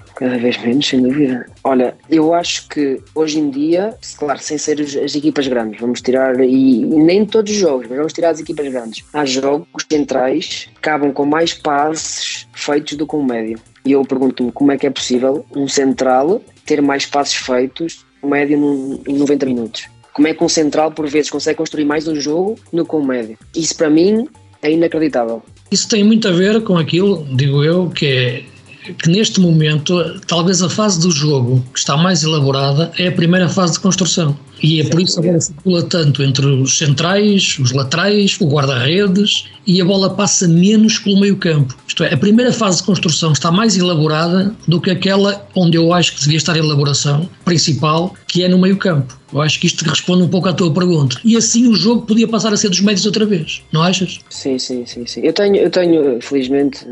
menos, sem dúvida. Olha, eu acho que hoje em dia, claro, sem ser as equipas grandes, vamos tirar, e nem todos os jogos, mas vamos tirar as equipas grandes. Há jogos centrais que acabam com mais passes feitos do que um médio. E eu pergunto-me como é que é possível um central ter mais passes feitos, um médio em 90 minutos. Como é que um central, por vezes, consegue construir mais um jogo do que um médio? Isso, para mim, é inacreditável. Isso tem muito a ver com aquilo, digo eu, que neste momento, talvez a fase do jogo que está mais elaborada é a primeira fase de construção. E é por isso que a bola circula tanto entre os centrais, os laterais, o guarda-redes, e a bola passa menos pelo meio-campo. Isto é, a primeira fase de construção está mais elaborada do que aquela onde eu acho que devia estar a elaboração principal, que é no meio-campo. Eu acho que isto responde um pouco à tua pergunta. E assim o jogo podia passar a ser dos médios outra vez, não achas? Sim. Eu tenho, felizmente,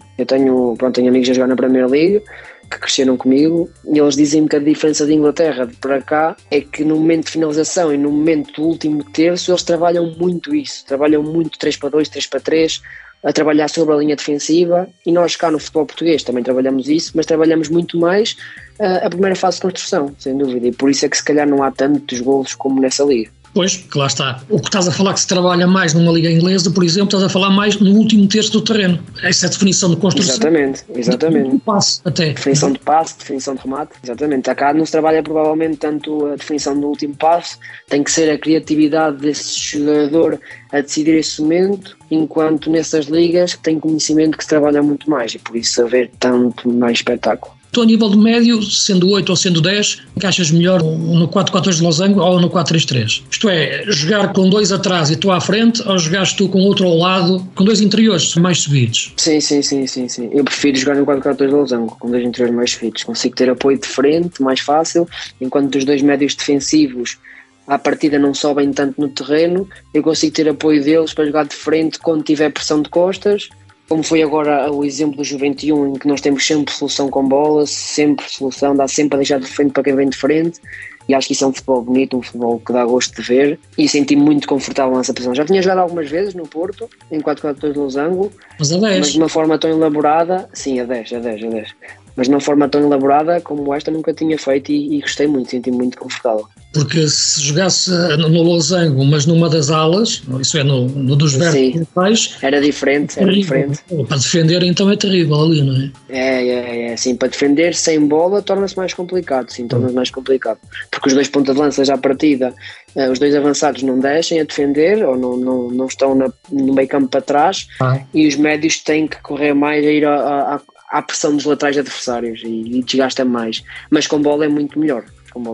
tenho amigos a jogar na Premier League que cresceram comigo, e eles dizem-me que a diferença de Inglaterra de para cá é que no momento de finalização e no momento do último terço eles trabalham muito isso, trabalham muito 3-2, 3-3, a trabalhar sobre a linha defensiva, e nós cá no futebol português também trabalhamos isso, mas trabalhamos muito mais a primeira fase de construção, sem dúvida, e por isso é que se calhar não há tantos golos como nessa liga. Pois, que lá está. O que estás a falar que se trabalha mais numa liga inglesa, por exemplo, estás a falar mais no último terço do terreno. Essa é a definição de construção. Exatamente. De passe, até. Definição de passe, definição de remate. Exatamente. Cá não se trabalha provavelmente tanto a definição do último passe, tem que ser a criatividade desse jogador a decidir esse momento, enquanto nessas ligas tem conhecimento que se trabalha muito mais, e por isso haver tanto mais espetáculo. Tu, a nível de médio, sendo 8 ou sendo 10, encaixas melhor no 4-4-2 de losango ou no 4-3-3? Isto é, jogar com 2 atrás e tu à frente, ou jogares tu com outro ao lado, com 2 interiores mais subidos? Sim. Eu prefiro jogar no 4-4-2 de losango, com 2 interiores mais subidos. Consigo ter apoio de frente, mais fácil, enquanto os 2 médios defensivos à partida não sobem tanto no terreno, eu consigo ter apoio deles para jogar de frente quando tiver pressão de costas, como foi agora o exemplo do Juventude, em que nós temos sempre solução com bola, sempre solução, dá sempre a deixar de frente para quem vem de frente, e acho que isso é um futebol bonito, um futebol que dá gosto de ver, e senti-me muito confortável nessa posição. Já tinha jogado algumas vezes no Porto, em 4-4-2 de losango, mas de uma forma tão elaborada, sim, a 10, mas de uma forma tão elaborada como esta nunca tinha feito, e gostei muito, senti-me muito confortável. Porque se jogasse no losango, mas numa das alas, isso é no dos verticais, era diferente. Para defender então é terrível ali, não é? É, sim, para defender sem bola torna-se mais complicado, porque os 2 pontas de lança já à partida, os 2 avançados não deixem a defender, ou não estão no meio campo para trás, e os médios têm que correr mais a ir à pressão dos laterais adversários, e desgasta mais, mas com bola é muito melhor.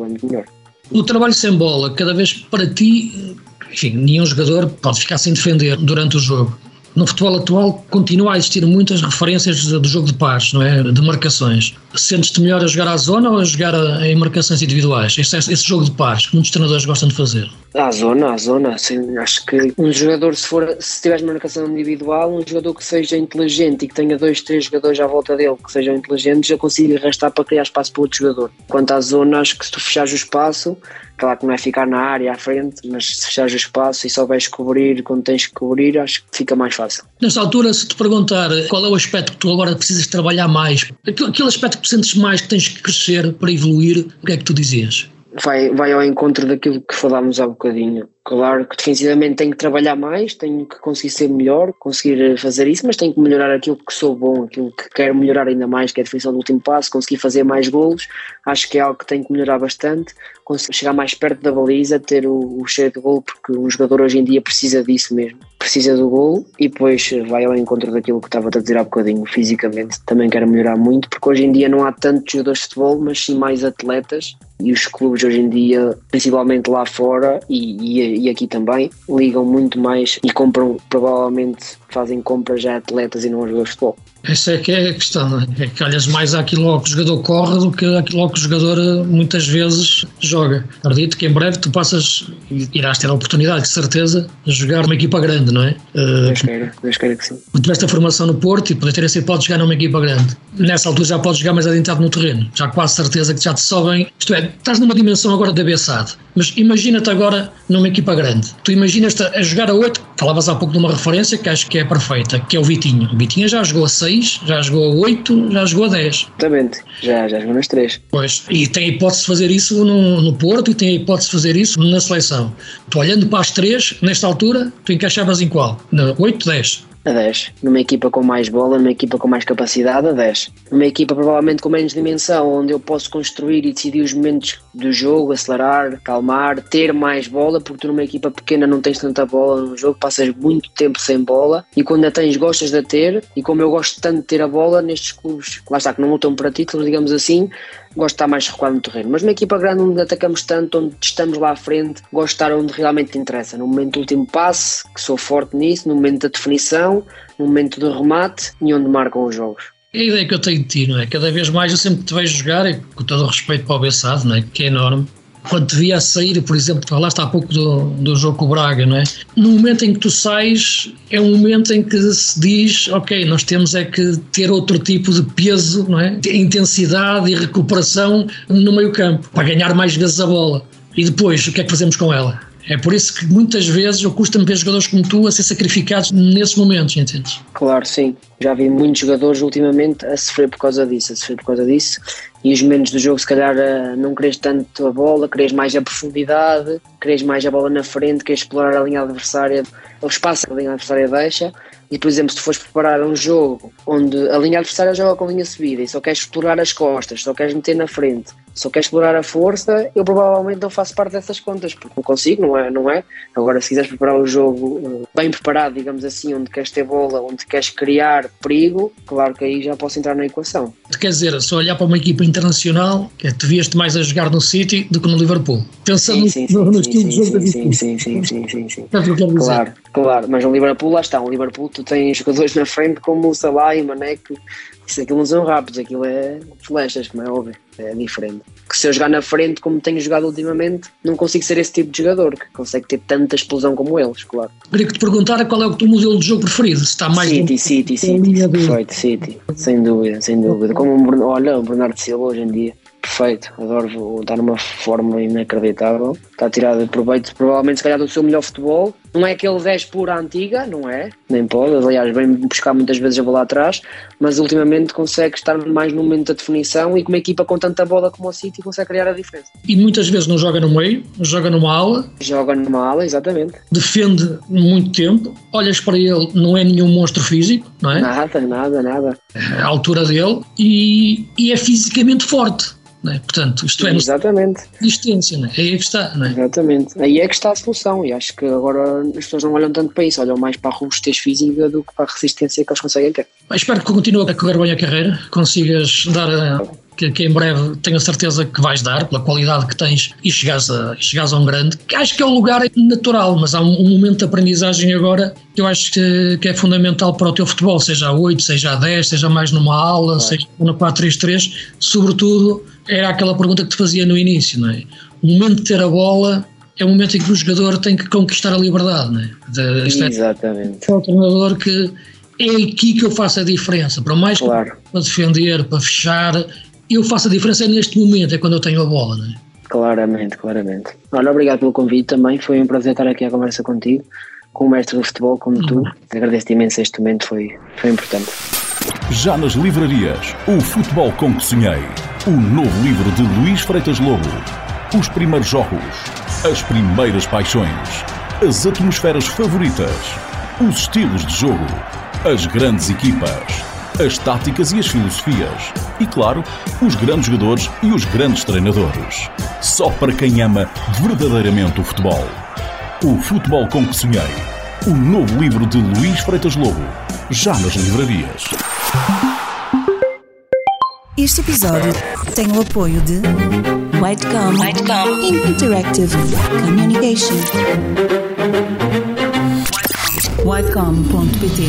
O trabalho sem bola, cada vez para ti, enfim, nenhum jogador pode ficar sem defender durante o jogo. No futebol atual continua a existir muitas referências do jogo de pares, não é? De marcações. Sentes-te melhor a jogar à zona ou a jogar em marcações individuais? Esse jogo de pares que muitos treinadores gostam de fazer. À zona, sim. Acho que um jogador, se tiveres marcação individual, um jogador que seja inteligente e que tenha 2, 3 jogadores à volta dele que sejam inteligentes, já consiga arrastar para criar espaço para outro jogador. Quanto à zona, acho que se tu fechares o espaço, claro que não é ficar na área à frente, mas se fechares o espaço e souberes cobrir quando tens que cobrir, acho que fica mais fácil. Nesta altura, se te perguntar qual é o aspecto que tu agora precisas trabalhar mais, aquele aspecto que sentes mais que tens que crescer para evoluir, o que é que tu dizias? Vai ao encontro daquilo que falámos há bocadinho. Claro que defensivamente tenho que trabalhar mais, tenho que conseguir ser melhor, conseguir fazer isso, mas tenho que melhorar aquilo que sou bom, aquilo que quero melhorar ainda mais, que é a definição do último passo, conseguir fazer mais golos. Acho que é algo que tenho que melhorar bastante, conseguir chegar mais perto da baliza, ter o cheiro de golo, porque um jogador hoje em dia precisa disso mesmo, precisa do golo, e depois vai ao encontro daquilo que estava a dizer há bocadinho. Fisicamente também quero melhorar muito, porque hoje em dia não há tantos jogadores de futebol, mas sim mais atletas, e os clubes hoje em dia, principalmente lá fora e aqui também, ligam muito mais e compram, provavelmente fazem compras já atletas e não aos jogadores de futebol. Essa é que é a questão, não é? É que olhas mais àquilo ao que o jogador corre do que àquilo que o jogador muitas vezes joga. Acredito que em breve tu irás ter a oportunidade, de certeza, de jogar numa equipa grande, não é? Deus queira que sim. Tiveste a formação no Porto e podes ter essa hipótese de jogar numa equipa grande. Nessa altura já podes jogar mais adentrado no terreno. Já quase certeza que já te sobem. Isto é, estás numa dimensão agora de abeçado. Mas imagina-te agora numa equipa grande. Tu imaginas-te a jogar a 8, falavas há pouco de uma referência que acho que é perfeita, que é o Vitinho. O Vitinho já jogou a 6, já jogou a 8, já jogou a 10. Exatamente, já jogou nas 3. Pois, e tem a hipótese de fazer isso no Porto e tem a hipótese de fazer isso na seleção. Tu olhando para as 3, nesta altura, tu encaixavas em qual? Na 8, 10? A 10. Numa equipa com mais bola, numa equipa com mais capacidade, a 10. Numa equipa provavelmente com menos dimensão, onde eu posso construir e decidir os momentos do jogo, acelerar, calmar, ter mais bola, porque tu numa equipa pequena não tens tanta bola no jogo, passas muito tempo sem bola, e quando a tens gostas de a ter, e como eu gosto tanto de ter a bola nestes clubes, lá está, que não lutam para títulos, digamos assim, gosto de estar mais recuado no terreno. Mas numa equipa grande onde atacamos tanto, onde estamos lá à frente, gosto de estar onde realmente te interessa, no momento do último passe, que sou forte nisso, no momento da definição, no momento do remate e onde marcam os jogos. É a ideia que eu tenho de ti, não é? Cada vez mais eu sempre te vejo jogar, e com todo o respeito para o Bessado, não é? Que é enorme. Quando te via a sair, por exemplo, falaste há pouco do jogo com o Braga, não é? No momento em que tu sais, é um momento em que se diz, ok, nós temos é que ter outro tipo de peso, não é? De intensidade e recuperação no meio campo, para ganhar mais vezes a bola. E depois, o que é que fazemos com ela? É por isso que muitas vezes eu custa-me ver jogadores como tu a ser sacrificados nesses momentos, entendes? Claro, sim. Já vi muitos jogadores ultimamente a sofrer por causa disso, e os momentos do jogo se calhar não queres tanto a bola, queres mais a profundidade, queres mais a bola na frente, queres explorar a linha adversária, o espaço que a linha adversária deixa. E, por exemplo, se tu fores preparar um jogo onde a linha adversária joga com linha subida e só queres explorar as costas, só queres meter na frente, só queres explorar a força, eu provavelmente não faço parte dessas contas, porque não consigo, não é? Agora, se quiseres preparar o jogo bem preparado, digamos assim, onde queres ter bola, onde queres criar perigo, claro que aí já posso entrar na equação. Quer dizer, se olhar para uma equipa internacional, te vieste mais a jogar no City do que no Liverpool. Pensando no estilo de jogo da City. Sim. Claro, mas no Liverpool, lá está, no Liverpool tu tens jogadores na frente como o Salah e o Mané, que aquilo não são rápidos, aquilo é flechas, como é óbvio, é diferente. Que se eu jogar na frente como tenho jogado ultimamente, não consigo ser esse tipo de jogador que consegue ter tanta explosão como eles, claro. Queria que te perguntar qual é o teu modelo de jogo preferido, se está mais... City, perfeito, City, sem dúvida, como o Bernardo Silva hoje em dia. Perfeito, adoro, está numa forma inacreditável, está a tirar de proveito provavelmente se calhar do seu melhor futebol, não é aquele 10 pura antiga, não é, nem pode, aliás vem buscar muitas vezes a bola atrás, mas ultimamente consegue estar mais no momento da definição e com uma equipa com tanta bola como o City consegue criar a diferença. E muitas vezes não joga no meio, joga numa ala. Joga numa ala, exatamente. Defende muito tempo, olhas para ele, não é nenhum monstro físico, não é? Nada. A altura dele e é fisicamente forte. Não é? Portanto, isto é exatamente distância, não é? Aí é que está, não é? Exatamente, aí é que está a solução e acho que agora as pessoas não olham tanto para isso, olham mais para a robustez física do que para a resistência que eles conseguem ter. Espero que continue a correr bem a carreira, consigas dar que em breve tenho a certeza que vais dar pela qualidade que tens e chegares a um grande, que acho que é um lugar natural, mas há um momento de aprendizagem agora que eu acho que é fundamental para o teu futebol, seja a 8, seja a 10, seja mais numa aula, seja na 4-3-3, sobretudo era aquela pergunta que te fazia no início, não é? O momento de ter a bola é o momento em que o jogador tem que conquistar a liberdade, não é? Exatamente. É o treinador que é aqui que eu faço a diferença, para mais claro. Para defender, para fechar, eu faço a diferença neste momento, é quando eu tenho a bola, não é? Claramente. Olha, obrigado pelo convite também, foi um prazer estar aqui à conversa contigo, com um mestre do futebol como tu, agradeço-te imenso este momento, foi importante. Já nas livrarias, o futebol com que sonhei. O novo livro de Luís Freitas Lobo. Os primeiros jogos, as primeiras paixões, as atmosferas favoritas, os estilos de jogo, as grandes equipas, as táticas e as filosofias e, claro, os grandes jogadores e os grandes treinadores. Só para quem ama verdadeiramente o futebol. O futebol com que sonhei. O novo livro de Luís Freitas Lobo. Já nas livrarias. Este episódio tem o apoio de Whitecom Interactive Communication. Whitecom.pt.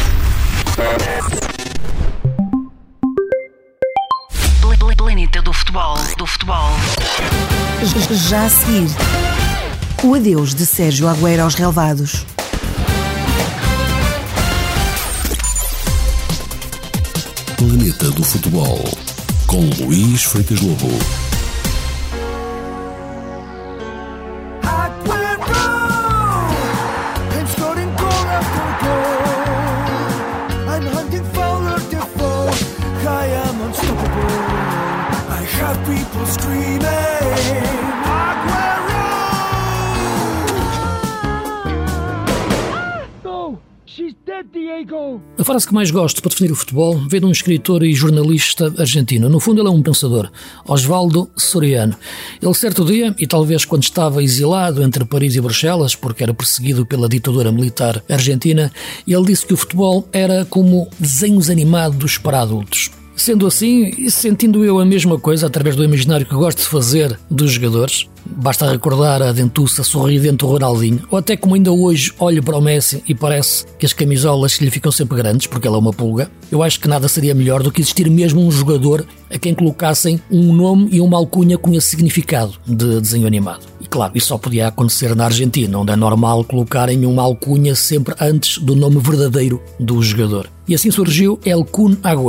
Planeta do futebol. Já a seguir, o adeus de Sérgio Agüero aos relevados. Planeta do Futebol, com Luís Freitas Lobo. A frase que mais gosto para definir o futebol vem de um escritor e jornalista argentino. No fundo ele é um pensador, Osvaldo Soriano. Ele certo dia, e talvez quando estava exilado entre Paris e Bruxelas, porque era perseguido pela ditadura militar argentina, ele disse que o futebol era como desenhos animados para adultos. Sendo assim, e sentindo eu a mesma coisa através do imaginário que gosto de fazer dos jogadores, basta recordar a dentuça sorridente do Ronaldinho, ou até como ainda hoje olho para o Messi e parece que as camisolas lhe ficam sempre grandes, porque ele é uma pulga, eu acho que nada seria melhor do que existir mesmo um jogador a quem colocassem um nome e uma alcunha com esse significado de desenho animado. E claro, isso só podia acontecer na Argentina, onde é normal colocarem uma alcunha sempre antes do nome verdadeiro do jogador. E assim surgiu El Kun Agüero.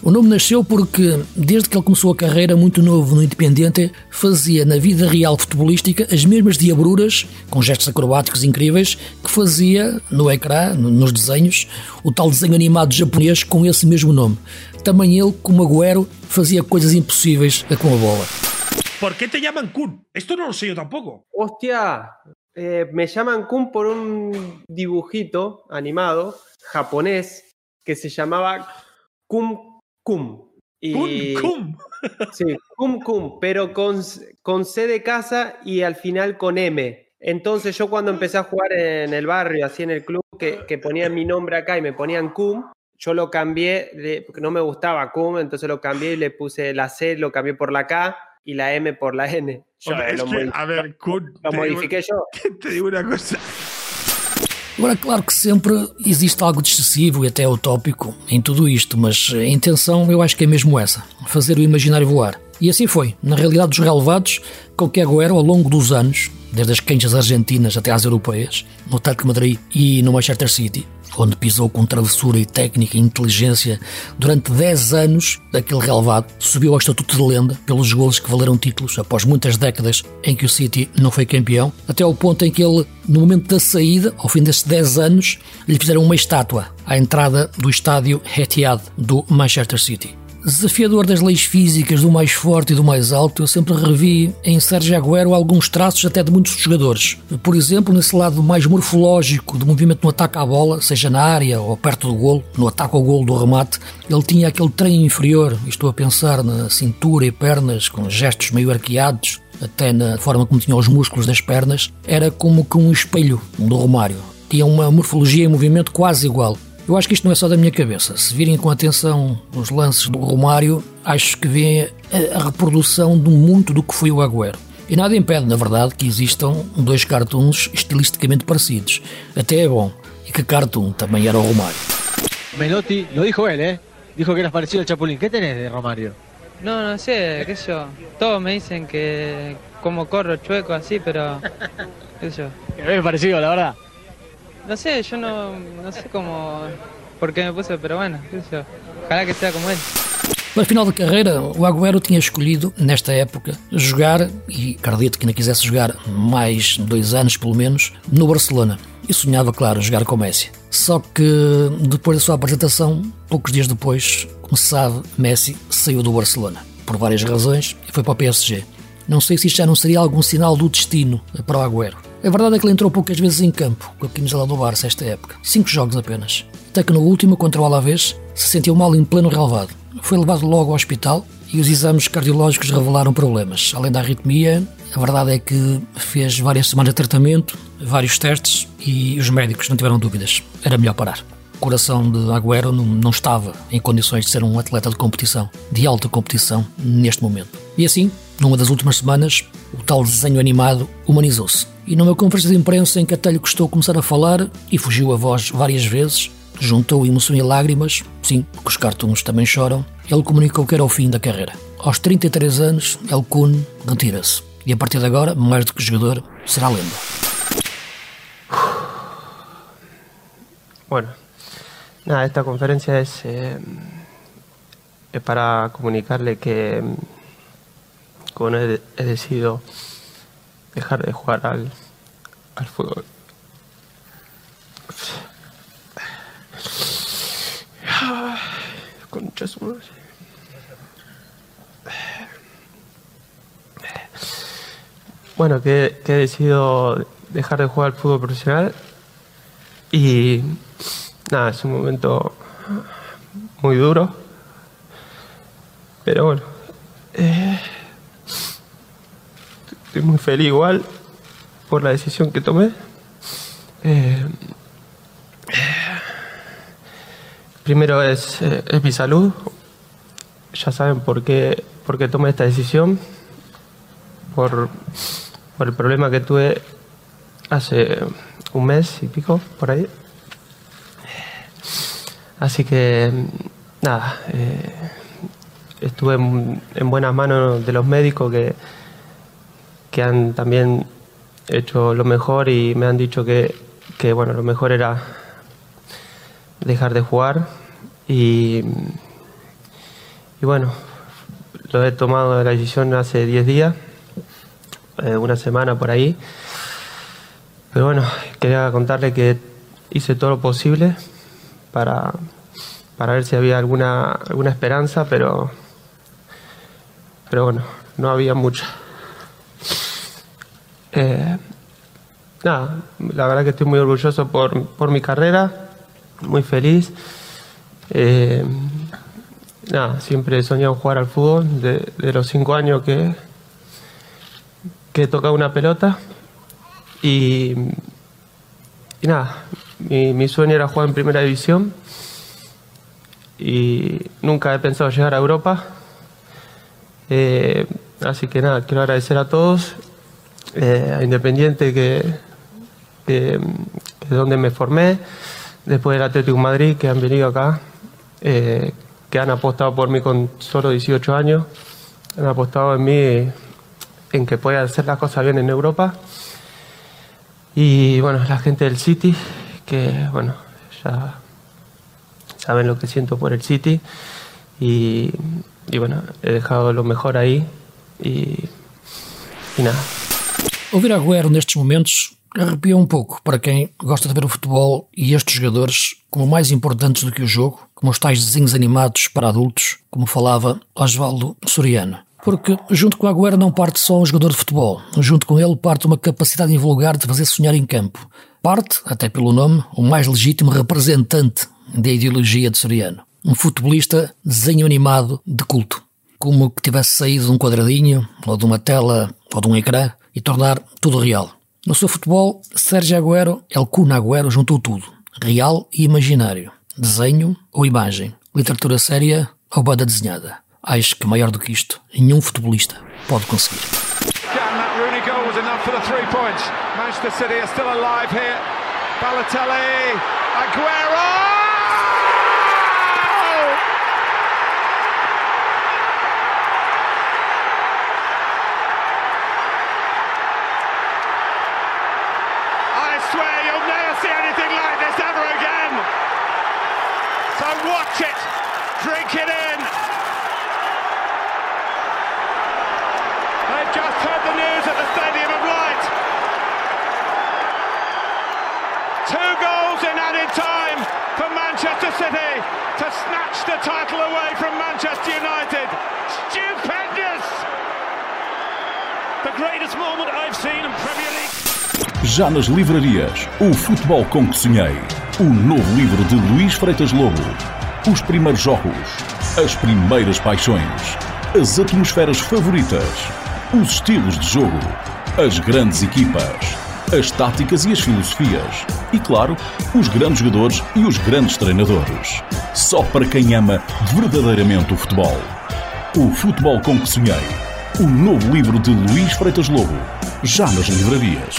O nome nasceu porque, desde que ele começou a carreira muito novo no Independiente, fazia na vida real futebolística as mesmas diabruras, com gestos acrobáticos incríveis, que fazia no ecrã, nos desenhos, o tal desenho animado japonês com esse mesmo nome. Também ele, como Agüero, fazia coisas impossíveis com a bola. ¿Por qué te llaman Kun? Esto no lo sé yo tampoco. Hostia, me llaman Kun por un dibujito animado japonés que se llamaba Kum Kum. Kum. Sí, Kum Kum, pero con C de casa y al final con M. Entonces yo cuando empecé a jugar en el barrio, así en el club, que ponían mi nombre acá y me ponían Kum, yo lo cambié, porque no me gustaba Kum, entonces lo cambié y le puse la C, lo cambié por la K y la M por la N. Lo modifiqué yo. Te digo una cosa. Agora, claro que sempre existe algo de excessivo e até utópico em tudo isto, mas a intenção eu acho que é mesmo essa, fazer o imaginário voar. E assim foi, na realidade dos relevados, com que Agüero ao longo dos anos, desde as quenchas argentinas até às europeias, no Atlético de Madrid e no Manchester City, onde pisou com travessura e técnica e inteligência durante 10 anos, aquele relevado subiu ao estatuto de lenda pelos golos que valeram títulos após muitas décadas em que o City não foi campeão, até ao ponto em que ele, no momento da saída, ao fim desses 10 anos, lhe fizeram uma estátua à entrada do estádio Etihad do Manchester City. Desafiador das leis físicas do mais forte e do mais alto, eu sempre revi em Sérgio Agüero alguns traços até de muitos jogadores. Por exemplo, nesse lado mais morfológico do movimento no ataque à bola, seja na área ou perto do golo, no ataque ao golo do remate, ele tinha aquele treino inferior, estou a pensar na cintura e pernas, com gestos meio arqueados, até na forma como tinha os músculos das pernas, era como que um espelho do Romário. Tinha uma morfologia e movimento quase igual. Eu acho que isto não é só da minha cabeça. Se virem com atenção os lances do Romário, acho que vê a reprodução de muito do que foi o Agüero. E nada impede, na verdade, que existam dois cartoons estilisticamente parecidos. Até é bom. E que cartoon também era o Romário. Menotti, lo dijo él, dijo que eras parecido al Chapulín. ¿Qué tenés de Romario? No sé, qué sé yo. Todos me dicen que como corro chueco así, pero qué sé yo. ¿Me ves parecido, la verdad? No sé, yo no sé cómo, por qué me puse, pero bueno, qué sé yo. Ojalá que sea como él. No final da carreira, o Agüero tinha escolhido, nesta época, jogar, e acredito que ainda quisesse jogar mais 2 anos pelo menos, no Barcelona. E sonhava, claro, jogar com Messi. Só que, depois da sua apresentação, poucos dias depois, como se sabe, Messi saiu do Barcelona. Por várias razões, e foi para o PSG. Não sei se isto já não seria algum sinal do destino para o Agüero. A verdade é que ele entrou poucas vezes em campo com a camisola do Barça esta época. 5 jogos apenas. Até que no último, contra o Alavés, se sentiu mal em pleno relevado. Foi levado logo ao hospital e os exames cardiológicos revelaram problemas. Além da arritmia, a verdade é que fez várias semanas de tratamento, vários testes e os médicos não tiveram dúvidas. Era melhor parar. O coração de Agüero não estava em condições de ser um atleta de competição, de alta competição, neste momento. E assim, numa das últimas semanas, o tal desenho animado humanizou-se. E numa conferência de imprensa em que até lhe custou começar a falar e fugiu a voz várias vezes, juntou emoção e lágrimas, sim, porque os cartoons também choram, ele comunicou que era o fim da carreira. Aos 33 anos, El Kun retira-se. E a partir de agora, mais do que jogador, será lenda. Bueno, nada, esta conferencia es para comunicarle que bueno, he decidido dejar de jugar al fútbol. Concha su madre. Bueno, que he decidido dejar de jugar al fútbol profesional y nada, es un momento muy duro, pero bueno, estoy muy feliz igual por la decisión que tomé. Primero es mi salud. Ya saben por qué tomé esta decisión. Por el problema que tuve hace un mes y pico, por ahí. Así que, nada, estuve en buenas manos de los médicos que han también hecho lo mejor y me han dicho que bueno, lo mejor era dejar de jugar y bueno, lo he tomado la decisión hace 10 días, una semana por ahí. Pero bueno, quería contarle que hice todo lo posible para ver si había alguna esperanza, pero bueno, no había mucha. Nada, la verdad que estoy muy orgulloso por mi carrera, muy feliz. Nada, siempre he soñado jugar al fútbol, de los 5 años que he tocado una pelota. Y nada, mi sueño era jugar en primera división y nunca he pensado llegar a Europa. Así que nada, quiero agradecer a todos, a Independiente que es donde me formé, después del Atlético de Madrid, que han venido acá, que han apostado por mí con solo 18 años, han apostado en mí, en que pueda hacer las cosas bien en Europa. Y bueno, la gente del City, que bueno, ya saben lo que siento por el City. Y bueno, he dejado lo mejor aí e nada. Ouvir Agüero nestes momentos arrepia pouco para quem gosta de ver o futebol e estes jogadores como mais importantes do que o jogo, como os tais desenhos animados para adultos, como falava Osvaldo Soriano. Porque junto com o Agüero não parte só um jogador de futebol, junto com ele parte uma capacidade invulgar de fazer sonhar em campo. Parte, até pelo nome, o mais legítimo representante da ideologia de Soriano. Um futebolista desenho animado de culto. Como que tivesse saído de um quadradinho, ou de uma tela, ou de um ecrã, e tornar tudo real. No seu futebol, Sérgio Agüero, El Kun Agüero, juntou tudo. Real e imaginário. Desenho ou imagem. Literatura séria ou banda desenhada. Acho que maior do que isto, nenhum futebolista pode conseguir. Manchester City are still alive here. Balotelli, Agüero! I swear you'll never see anything like this ever again. So watch it, drink it in. They've just heard the news at the Stadium of Light. 2 goals in added time for Manchester City to snatch the title away from Manchester United. Stupendous! The greatest moment I've seen in Premier League. Já nas livrarias, O Futebol com que Sonhei. O novo livro de Luís Freitas Lobo. Os primeiros jogos, as primeiras paixões, as atmosferas favoritas, os estilos de jogo, as grandes equipas, as táticas e as filosofias e, claro, os grandes jogadores e os grandes treinadores. Só para quem ama verdadeiramente o futebol. O Futebol com que Sonhei. O novo livro de Luís Freitas Lobo. Já nas livrarias.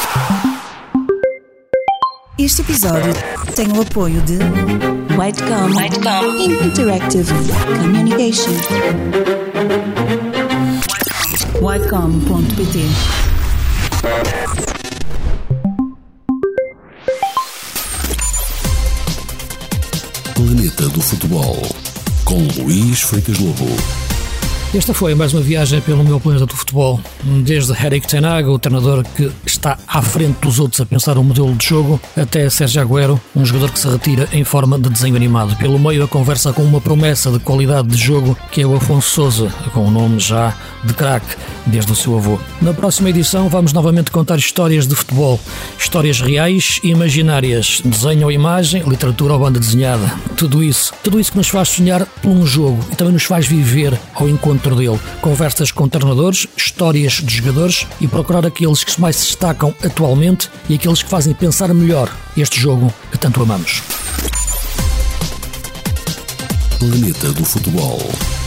Este episódio tem o apoio de Whitecom Interactive Communication. Whitecom.pt. Planeta do Futebol, com Luís Freitas Lobo. Esta foi mais uma viagem pelo meu planeta do futebol, desde Erik ten Hag, o treinador que está à frente dos outros a pensar um modelo de jogo, até Sérgio Agüero, um jogador que se retira em forma de desenho animado. Pelo meio a conversa com uma promessa de qualidade de jogo, que é o Afonso Sousa, com o nome já de craque, desde o seu avô. Na próxima edição vamos novamente contar histórias de futebol, histórias reais e imaginárias, desenho ou imagem, literatura ou banda desenhada, tudo isso que nos faz sonhar por um jogo e também nos faz viver ao encontro dele. Conversas com treinadores, histórias de jogadores e procurar aqueles que mais se destacam atualmente e aqueles que fazem pensar melhor este jogo que tanto amamos. Planeta do Futebol.